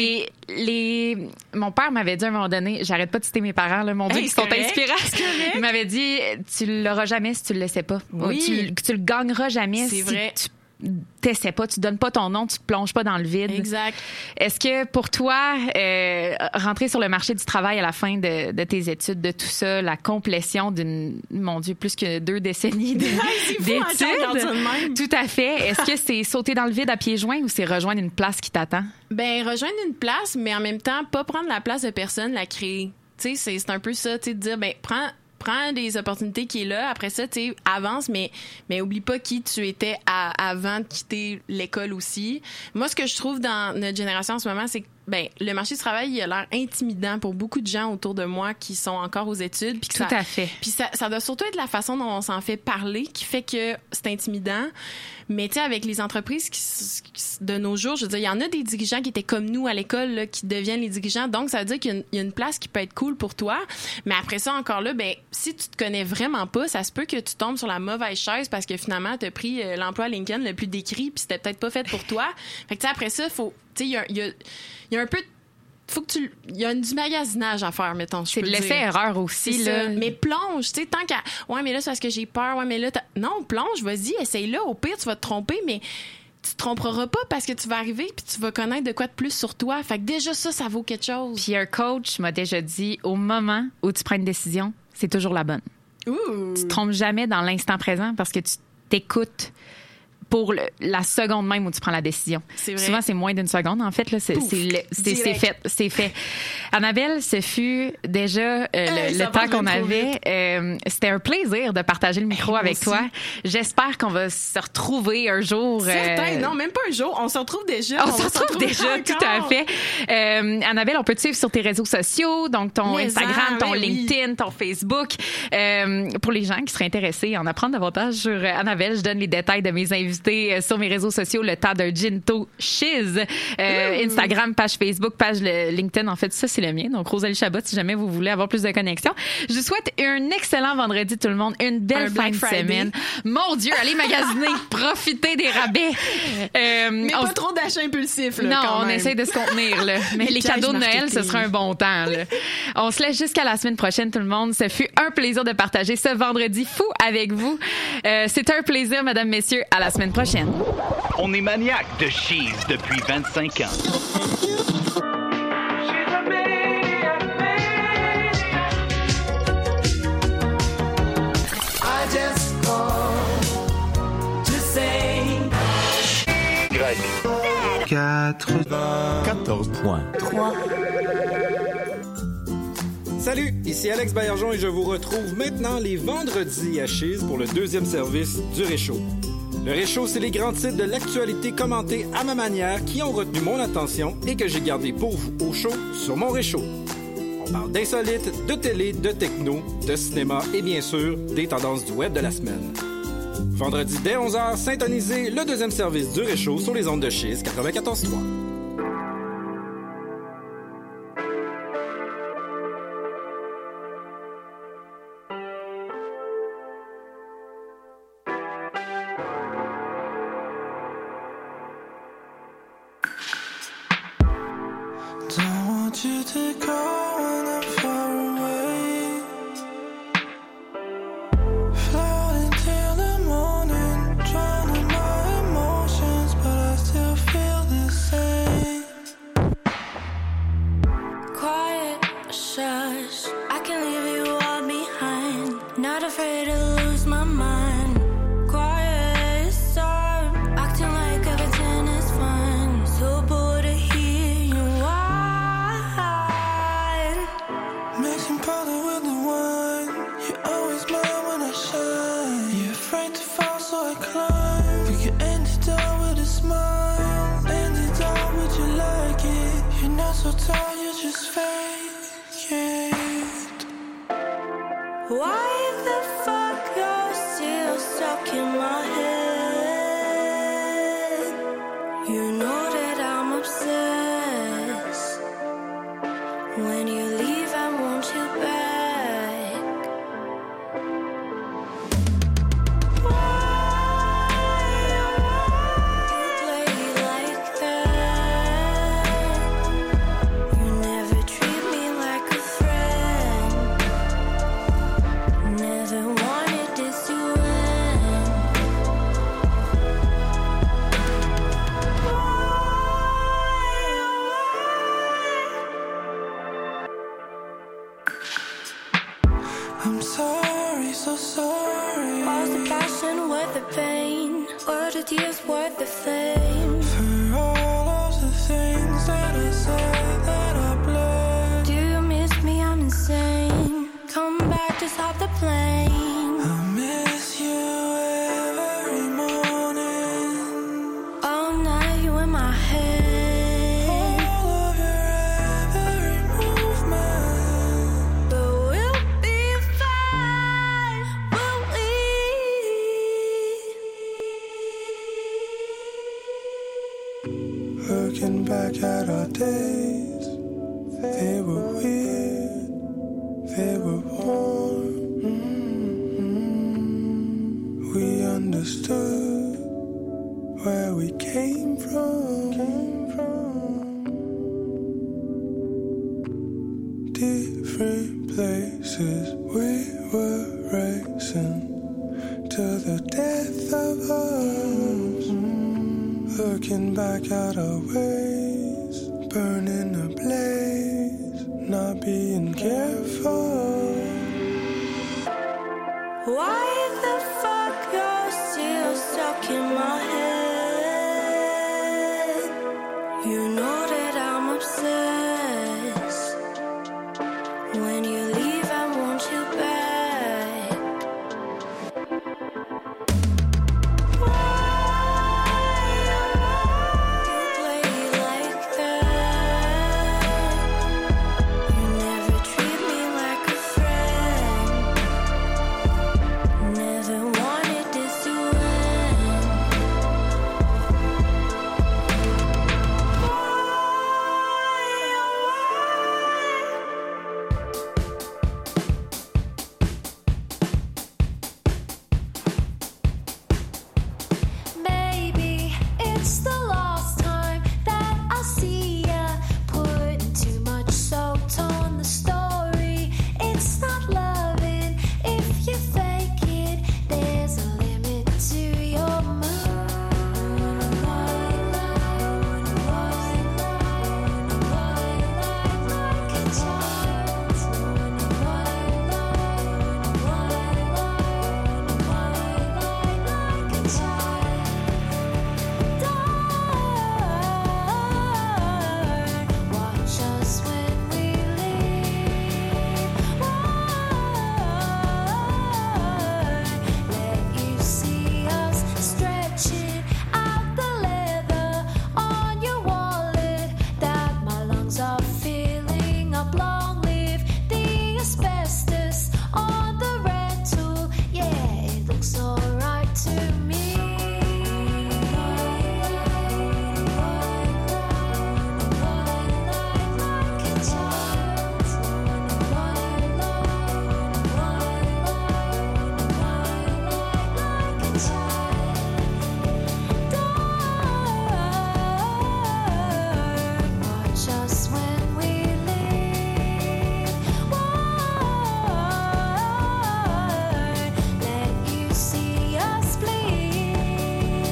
Speaker 4: Mon père m'avait dit à un moment donné, j'arrête pas de citer mes parents, là, mon Dieu, qui sont inspirants. Il m'avait dit, tu l'auras jamais si tu le laissais pas.
Speaker 5: Oui.
Speaker 4: Tu le gagneras jamais
Speaker 5: si
Speaker 4: vrai. Tu t'essaies pas, tu donnes pas ton nom, tu te plonges pas dans le vide.
Speaker 5: Exact.
Speaker 4: Est-ce que pour toi, rentrer sur le marché du travail à la fin de tes études, de tout ça, la complétion d'une, mon Dieu, plus que 2 décennies d'études, tout à fait. Est-ce que c'est sauter dans le vide à pieds joints ou c'est rejoindre une place qui t'attend?
Speaker 5: Ben, rejoindre une place, mais en même temps, pas prendre la place de personne, la créer. Tu sais, c'est un peu ça, tu sais, de dire, ben, prends des opportunités qui est là. Après ça, tu sais, avance, mais oublie pas qui tu étais avant de quitter l'école aussi. Moi, ce que je trouve dans notre génération en ce moment, c'est que le marché du travail, il a l'air intimidant pour beaucoup de gens autour de moi qui sont encore aux études. Puis
Speaker 4: Tout à fait.
Speaker 5: Puis ça doit surtout être la façon dont on s'en fait parler qui fait que c'est intimidant. Mais tu sais, avec les entreprises de nos jours, je veux dire, il y en a des dirigeants qui étaient comme nous à l'école, là, qui deviennent les dirigeants. Donc, ça veut dire qu'il y a une place qui peut être cool pour toi. Mais après ça, encore là, si tu te connais vraiment pas, ça se peut que tu tombes sur la mauvaise chaise parce que finalement, t'as pris l'emploi Lincoln le plus décrit puis c'était peut-être pas fait pour toi. Fait que tu sais, après ça, faut, tu sais, il y a un peu faut que il y a du magasinage à faire, mettons.
Speaker 4: C'est de l'essai-erreur aussi, là.
Speaker 5: Mais plonge, tu sais, tant qu'à. Ouais, mais là, c'est parce que j'ai peur. Ouais, mais là, non, plonge, vas-y, essaye-là. Au pire, tu vas te tromper, mais tu te tromperas pas parce que tu vas arriver puis tu vas connaître de quoi de plus sur toi. Fait que déjà, ça vaut quelque chose.
Speaker 4: Puis un coach m'a déjà dit, au moment où tu prends une décision, c'est toujours la bonne.
Speaker 5: Ouh.
Speaker 4: Tu te trompes jamais dans l'instant présent parce que tu t'écoutes pour la seconde même où tu prends la décision.
Speaker 5: C'est vrai.
Speaker 4: Souvent, c'est moins d'une seconde, en fait. Là, c'est fait. C'est fait. Annabelle, ce fut déjà le temps qu'on avait. C'était un plaisir de partager le micro avec toi. J'espère qu'on va se retrouver un jour.
Speaker 5: Certain, non, même pas un jour. On se retrouve déjà.
Speaker 4: On se retrouve déjà, tout à fait. Annabelle, on peut te suivre sur tes réseaux sociaux, donc ton Instagram, ton LinkedIn, ton Facebook. Pour les gens qui seraient intéressés à en apprendre davantage sur Annabelle, je donne les détails de mes invités sur mes réseaux sociaux, le temps d'un Ginto Shiz. Instagram, page Facebook, page LinkedIn. En fait, ça, c'est le mien. Donc, Rosalie Chabot, si jamais vous voulez avoir plus de connexion. Je vous souhaite un excellent vendredi, tout le monde. Une belle fin de semaine. Mon Dieu, allez magasiner. Profitez des rabais.
Speaker 5: Mais pas trop d'achats impulsifs, là.
Speaker 4: Non,
Speaker 5: quand
Speaker 4: on
Speaker 5: même.
Speaker 4: essaie de se contenir, là. Mais les cadeaux de Noël, ce sera un bon temps, là. On se laisse jusqu'à la semaine prochaine, tout le monde. Ce fut un plaisir de partager ce vendredi fou avec vous. C'était un plaisir, mesdames, messieurs. À la semaine prochaine.
Speaker 7: On est maniaque de cheese depuis 25 ans. Greg.
Speaker 8: 94.3.
Speaker 9: Salut, ici Alex Baillargeon et je vous retrouve maintenant les vendredis à Chiz pour le deuxième service du Réchaud. Le Réchaud, c'est les grands titres de l'actualité commentés à ma manière qui ont retenu mon attention et que j'ai gardé pour vous au chaud sur mon Réchaud. On parle d'insolites, de télé, de techno, de cinéma et bien sûr des tendances du web de la semaine. Vendredi dès 11h, syntonisez le deuxième service du Réchaud sur les ondes de Chiz 94.3.
Speaker 10: You to go when I'm far away, floating till the morning, drowning my emotions, but I still feel the same.
Speaker 6: Quiet, shush, I can leave you all behind. Not afraid to lose my mind. Quiet, sorry, acting like everything is fine. So bored to hear you whine.
Speaker 10: Mixing powder with the wine, you're always mine when I shine. You're afraid to fall, so I climb. We could end it all with a smile. End it all, would you like it? You're not so tall, you're just fake it.
Speaker 6: Why the fuck you're still stuck in my head? You know that I'm obsessed. When you leave, I want you back. Why you play like that? You never treat me like a friend. Never wanted this to end.
Speaker 10: I'm sorry, so sorry.
Speaker 6: Was the passion worth the pain? Were the tears worth the flame?
Speaker 10: For all of the things that I said that I bled.
Speaker 6: Do you miss me? I'm insane. Come back to stop the plane.
Speaker 10: I miss you every morning.
Speaker 6: All night you in my head.
Speaker 10: All of your days. They were weird, they were warm. We understood where we came from. Different places we were racing to the death of us. Looking back at our ways, burning a blaze, not being careful.
Speaker 6: Why the fuck you're still stuck in my head? You know that I'm obsessed. When you leave, I want you back. Why you play like that? You never treat me like a friend. Never wanted this to end. Maybe it's the last time that I'll see ya. Putting too much salt on the story. It's not loving if you fake it. There's a limit to your Watch us when we leave. Let you see us stretching out the leather on your wallet that my lungs are filling up. Long live the asbestos on the rental. Yeah, it looks alright to me. Watch us when we leave. Let you see us bleed.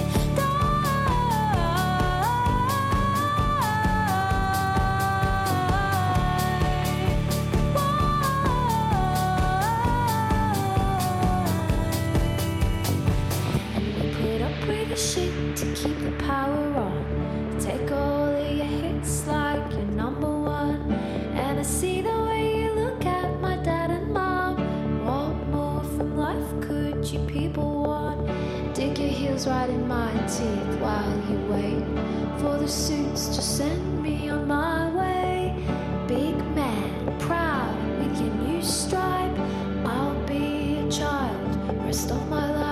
Speaker 6: We put up with the shit to keep the power on. Take all of your hits like you're number one. And I see the way you look at my dad and mom. What more from life could you people want? Dig your heels right in my teeth while you wait for the suits to send me on my way. Big man, proud with your new stripe. I'll be a child rest of my life.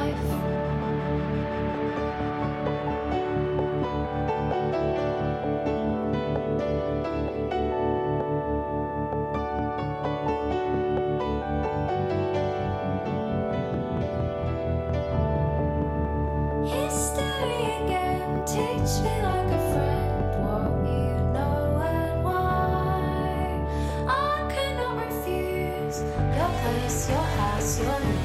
Speaker 6: History again, teach me like a friend what you know and why. I cannot refuse your place, your house, your name.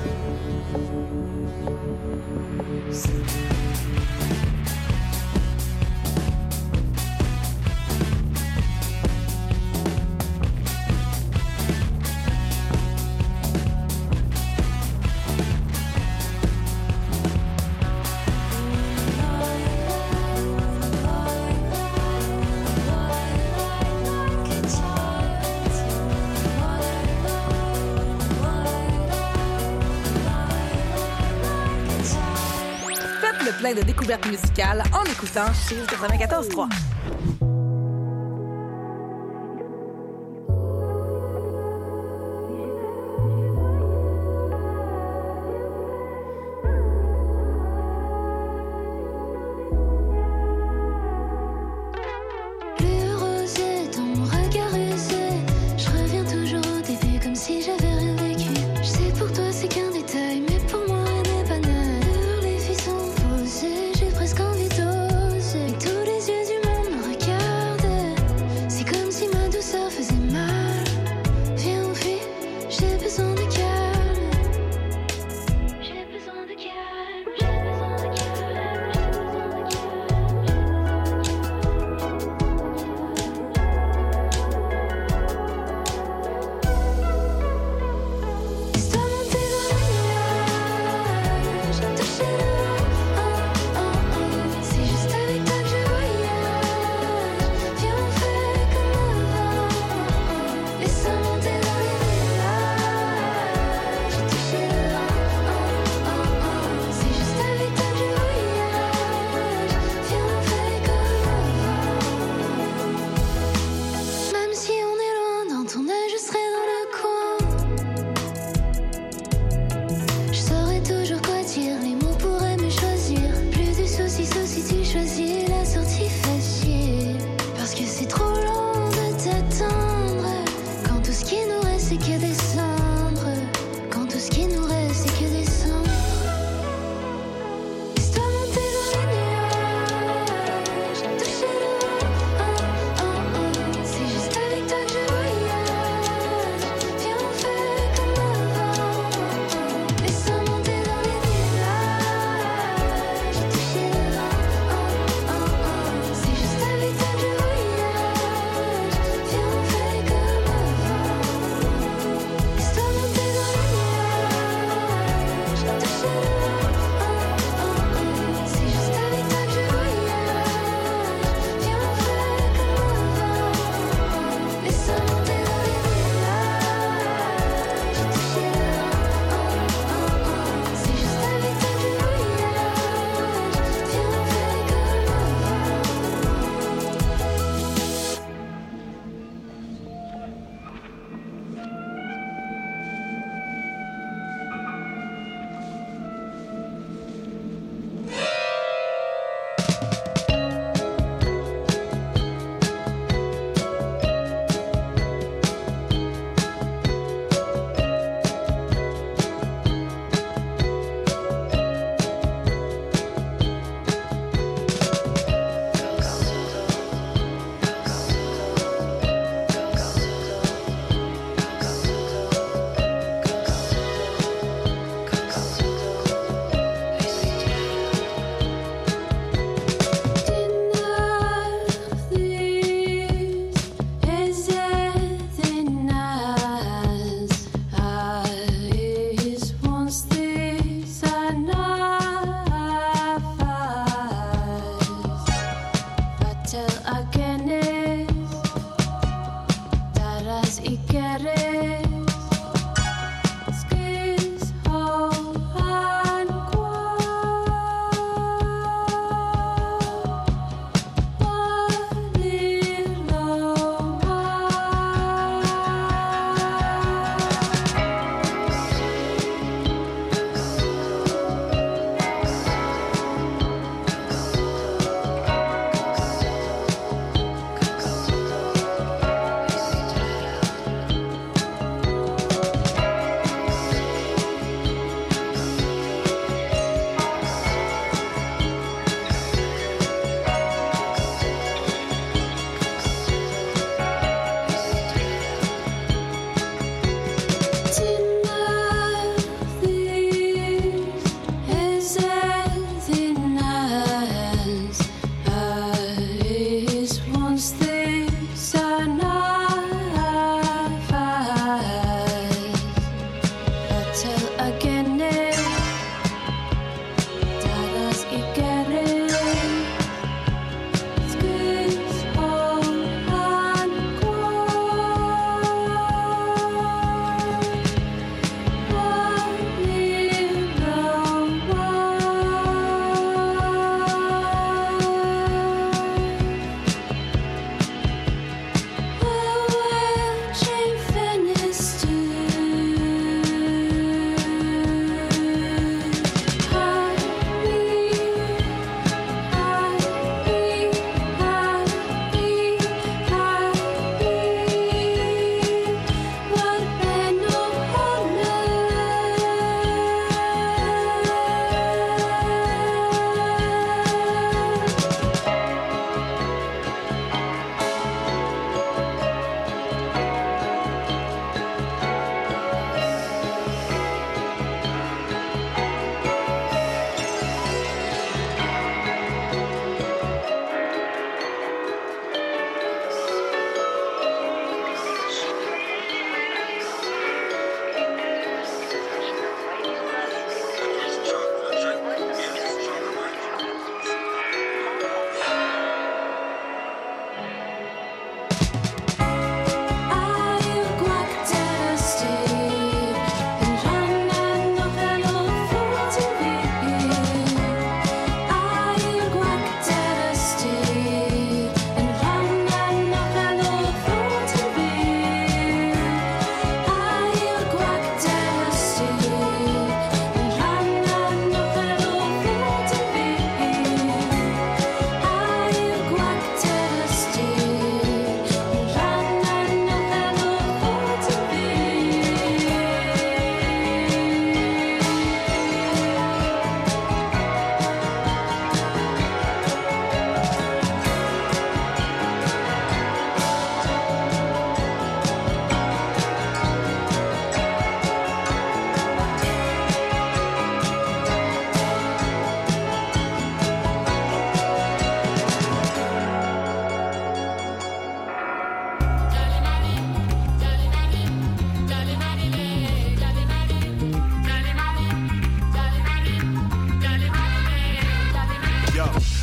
Speaker 11: Faites le plein de découvertes musicales en écoutant Cheese 94.3.
Speaker 6: Build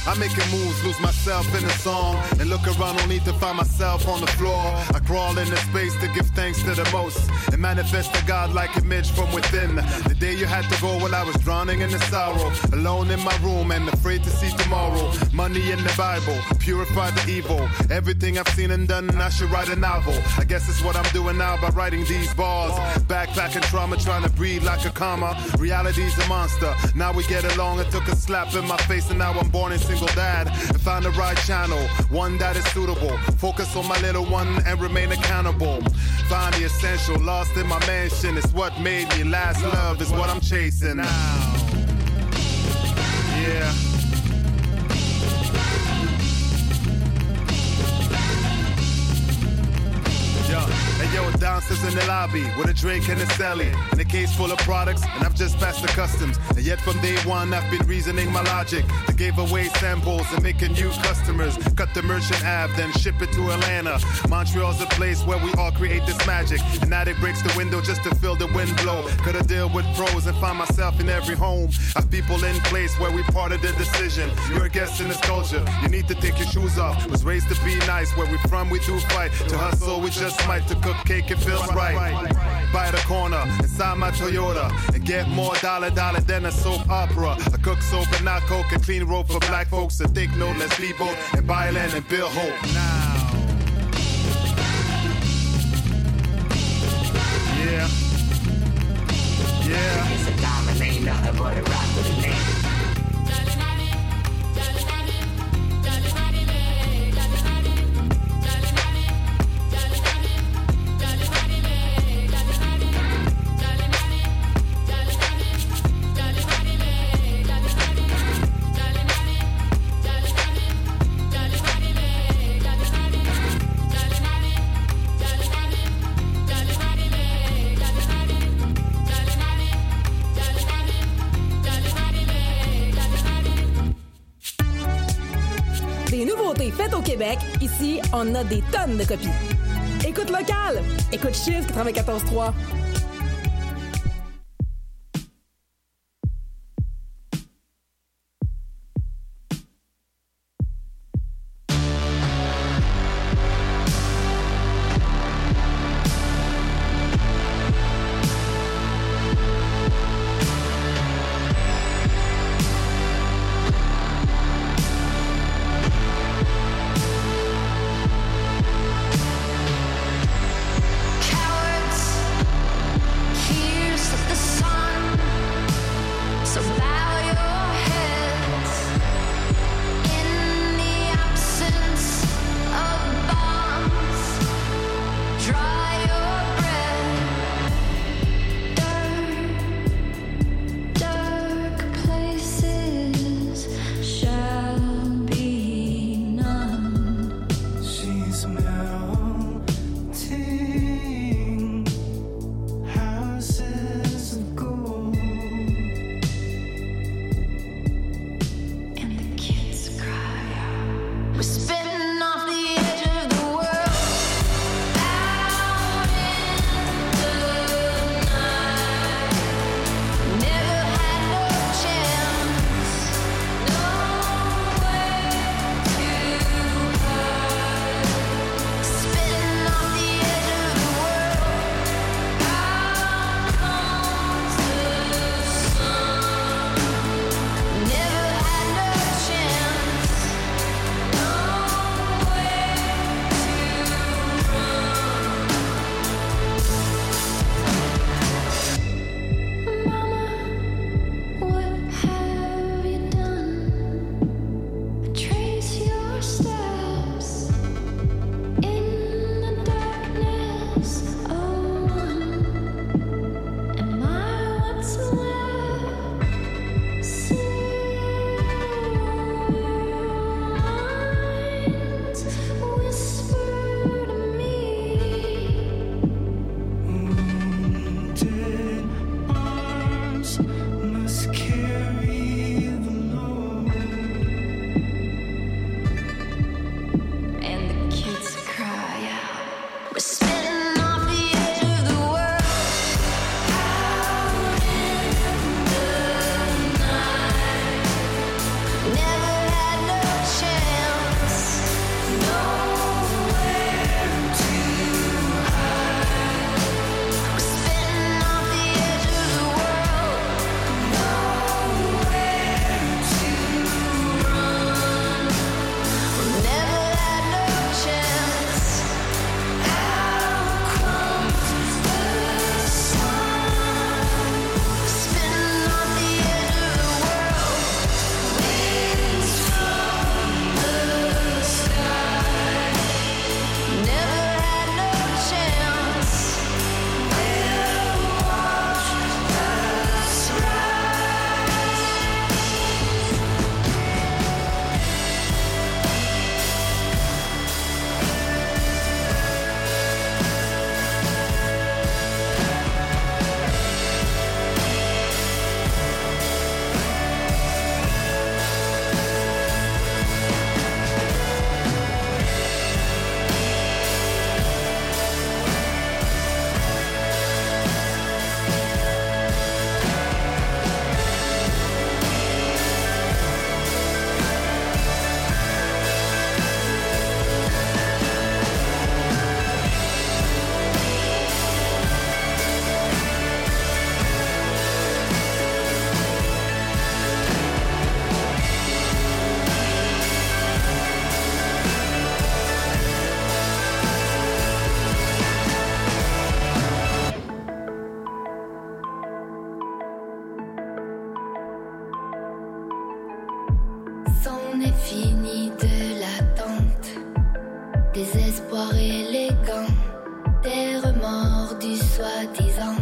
Speaker 12: I'm making moves, lose myself in the song, and look around only to find myself on the floor. I crawl into space to give thanks to the most, and manifest a godlike image from within. The day you had to go while I was drowning in the sorrow, alone in my room and afraid to see tomorrow. Money in the Bible, purify the evil. Everything I've seen and done, I should write a novel. I guess it's what I'm doing now by writing these bars. Backpacking trauma, trying to breathe like a comma. Reality's a monster, now we get along. I took a slap in my face and now I'm born in single dad. And found the right channel, one that is suitable. Focus on my little one and remain accountable. Find the essential, lost in my mansion. It's what made me last. Love is what I'm chasing now. Yeah. Hey yo, downstairs in the lobby with a drink and a celly and a case full of products, and I've just passed the customs. And yet from day one I've been reasoning my logic. They gave away samples and making new customers. Cut the Merchant Ave, then ship it to Atlanta. Montreal's a place where we all create this magic. An addict breaks the window just to feel the wind blow. Could I deal with pros and find myself in every home? Have people in place where we part of the decision. You're a guest in this culture, you need to take your shoes off. Was raised to be nice, where we from we do fight. To hustle we just might, to cook cake it feels right. By the corner, inside my Toyota, and get more dollar than a soap opera. I cook soap and not coke, and clean rope for black folks. So think no less people, and buy land and build hope. Now, yeah, yeah. It's a diamond, ain't nothing but a rock with a name.
Speaker 11: Des nouveautés faites au Québec, ici, on a des tonnes de copies. Écoute locale, écoute Chiz 94.3.
Speaker 6: Cowards est fini de l'attente, des espoirs élégants, des remords du soi-disant.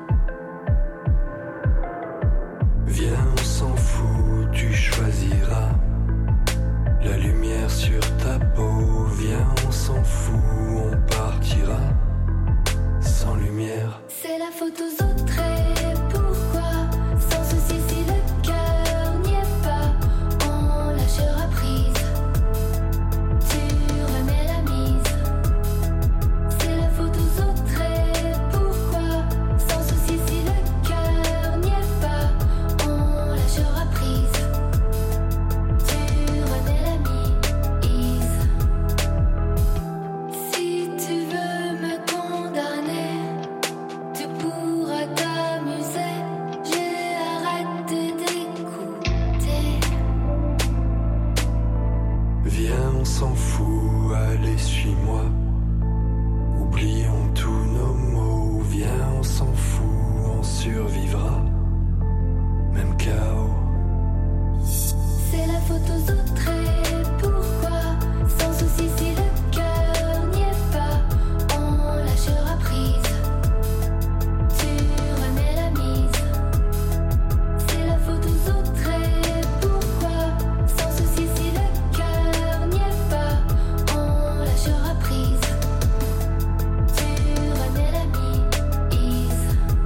Speaker 13: Viens, on s'en fout, tu choisiras la lumière sur ta peau. Viens, on s'en fout, on partira sans lumière.
Speaker 6: C'est la faute aux autres et pourquoi? Sans souci si le cœur n'y est pas, on lâchera prise. Tu remets la mise. C'est la faute aux autres et pourquoi? Sans souci si le cœur n'y est pas, on lâchera prise. Tu remets la mise. Si tu veux me condamner, tu pourras t'amuser, j'ai arrêté d'écouter.
Speaker 13: Viens, on s'en fout, allez, suis-moi. Oublions tous nos mots. Viens, on s'en fout, on survivra. Même chaos.
Speaker 6: C'est la faute aux autres et pourquoi? Sans souci si le cœur n'y est pas, on lâchera prise. Tu remets la mise. C'est la faute aux autres et pourquoi? Sans souci si le cœur n'y est pas, on lâchera prise. Tu remets la mise.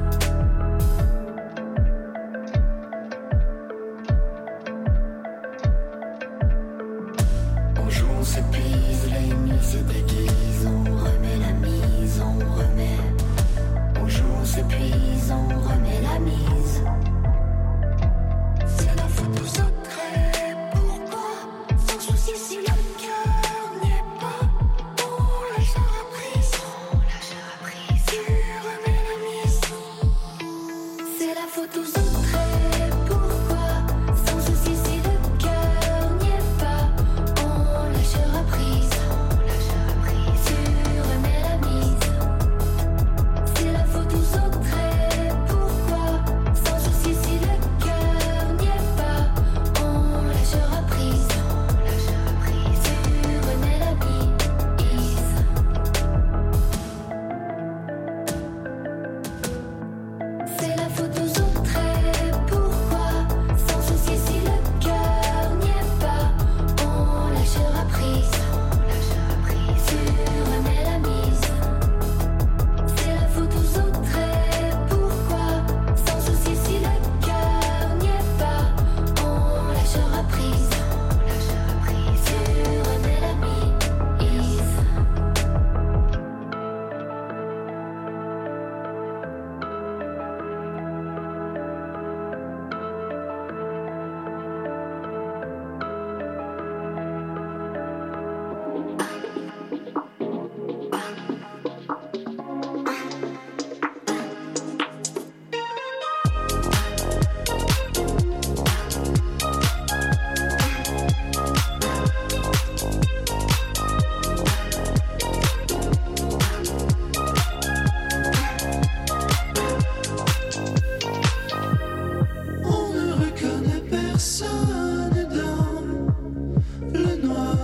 Speaker 13: On joue, on s'épuise,
Speaker 6: Les nuits se déguisent, on remet la mise, on remet. On joue, on s'épuise, on remet la mise. C'est la faute aux autres et pourquoi? Sans souci si le cœur n'y est pas, on lâchera prise. Tu remets la mise. C'est la faute aux autres et pourquoi? Sans souci si le cœur n'y est pas, on lâchera prise. Tu remets la mise. C'est la faute aux autres et pourquoi? Sans souci si le cœur n'y est pas, on lâchera prise. Tu remets la mise. C'est la faute aux autres et pourquoi? Sans souci si le cœur n'y est pas, on lâchera prise. Tu remets la mise. C'est la faute aux autres et pourquoi? Sans souci si le cœur n'y est pas, on lâchera prise. Tu remets la mise.
Speaker 10: On ne reconnaît personne dans le noir.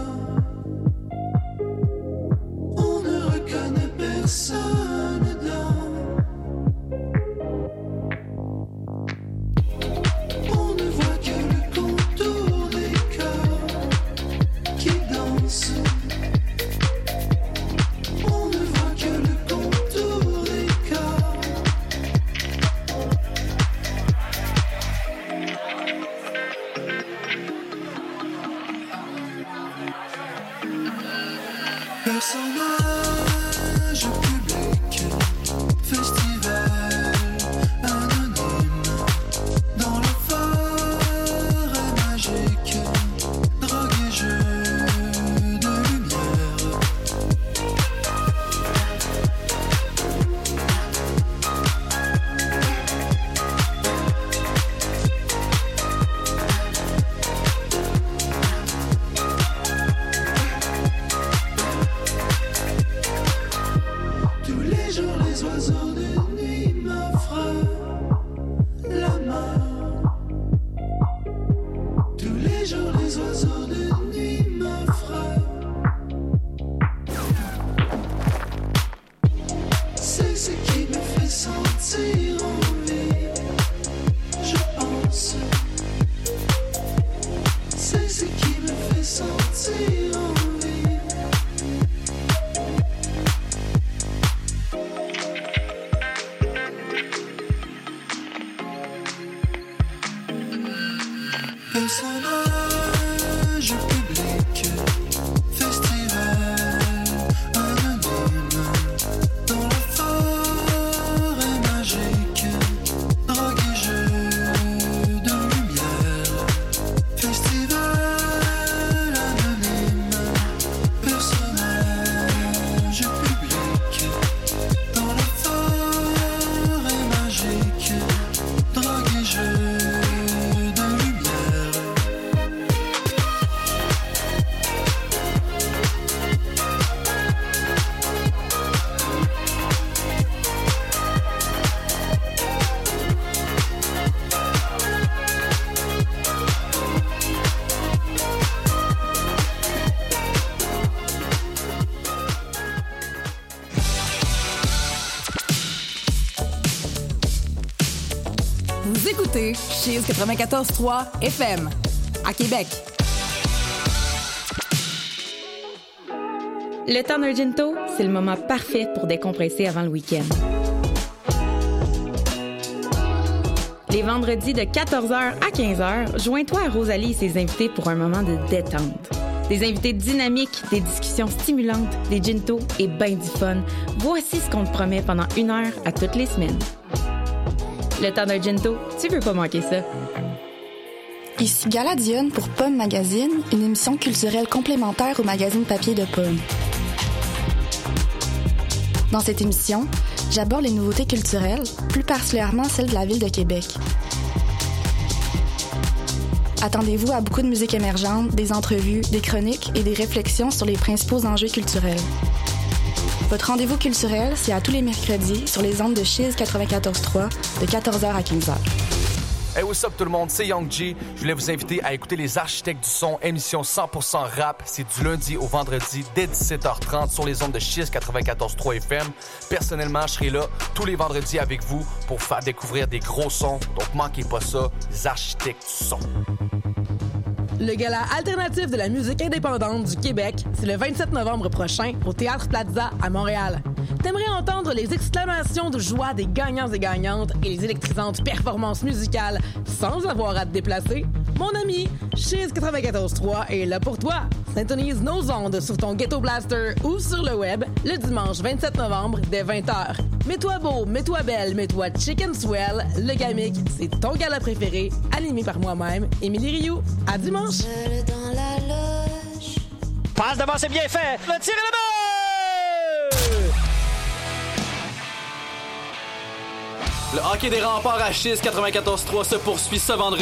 Speaker 10: On ne reconnaît personne dans. On ne voit que le contour des corps qui dansent. On ne voit que le contour des corps. Personnage public, festival anonyme, dans la forêt magique, drogue et jeu de lumière. Personnage public, festival anonyme, dans la forêt magique, drogue et jeu de lumière. Festival anonyme, personnage public, dans la forêt magique, drogue et jeu.
Speaker 11: Vous écoutez Cheese 94.3 FM à Québec.
Speaker 4: Le temps d'un ginto, c'est le moment parfait pour décompresser avant le week-end. Les vendredis de 14h à 15h, joins-toi à Rosalie et ses invités pour un moment de détente. Des invités dynamiques, des discussions stimulantes, des gintos et ben du fun. Voici ce qu'on te promet pendant 1 heure à toutes les semaines. Le temps d'un ginto, tu veux pas manquer ça.
Speaker 14: Ici Gala Dionne pour Pomme Magazine, une émission culturelle complémentaire au magazine papier de Pomme. Dans cette émission, j'aborde les nouveautés culturelles, plus particulièrement celles de la ville de Québec. Attendez-vous à beaucoup de musique émergente, des entrevues, des chroniques et des réflexions sur les principaux enjeux culturels. Votre rendez-vous culturel, c'est à tous les mercredis sur les ondes de Cheese 94.3 de 14h à 15h.
Speaker 15: Hey, what's up tout le monde, c'est Young G. Je voulais vous inviter à écouter Les Architectes du Son, émission 100% rap. C'est du lundi au vendredi dès 17h30 sur les ondes de Cheese 94.3 FM. Personnellement, je serai là tous les vendredis avec vous pour faire découvrir des gros sons. Donc manquez pas ça, Les Architectes du Son.
Speaker 11: Le gala alternatif de la musique indépendante du Québec, c'est le 27 novembre prochain au Théâtre Plaza à Montréal. T'aimerais entendre les exclamations de joie des gagnants et gagnantes et les électrisantes performances musicales sans avoir à te déplacer? Mon ami, Cheese 94.3 est là pour toi. Syntonise nos ondes sur ton Ghetto Blaster ou sur le web le dimanche 27 novembre dès 20h. Mets-toi beau, mets-toi belle, mets-toi chicken swell. Le Gamic, c'est ton gala préféré, animé par moi-même, Émilie Rioux. À dimanche!
Speaker 6: Dans la loge.
Speaker 16: Passe devant, c'est bien fait! Le tir est là-bas!
Speaker 1: Le hockey des remparts à Cheese 94.3 se poursuit ce vendredi.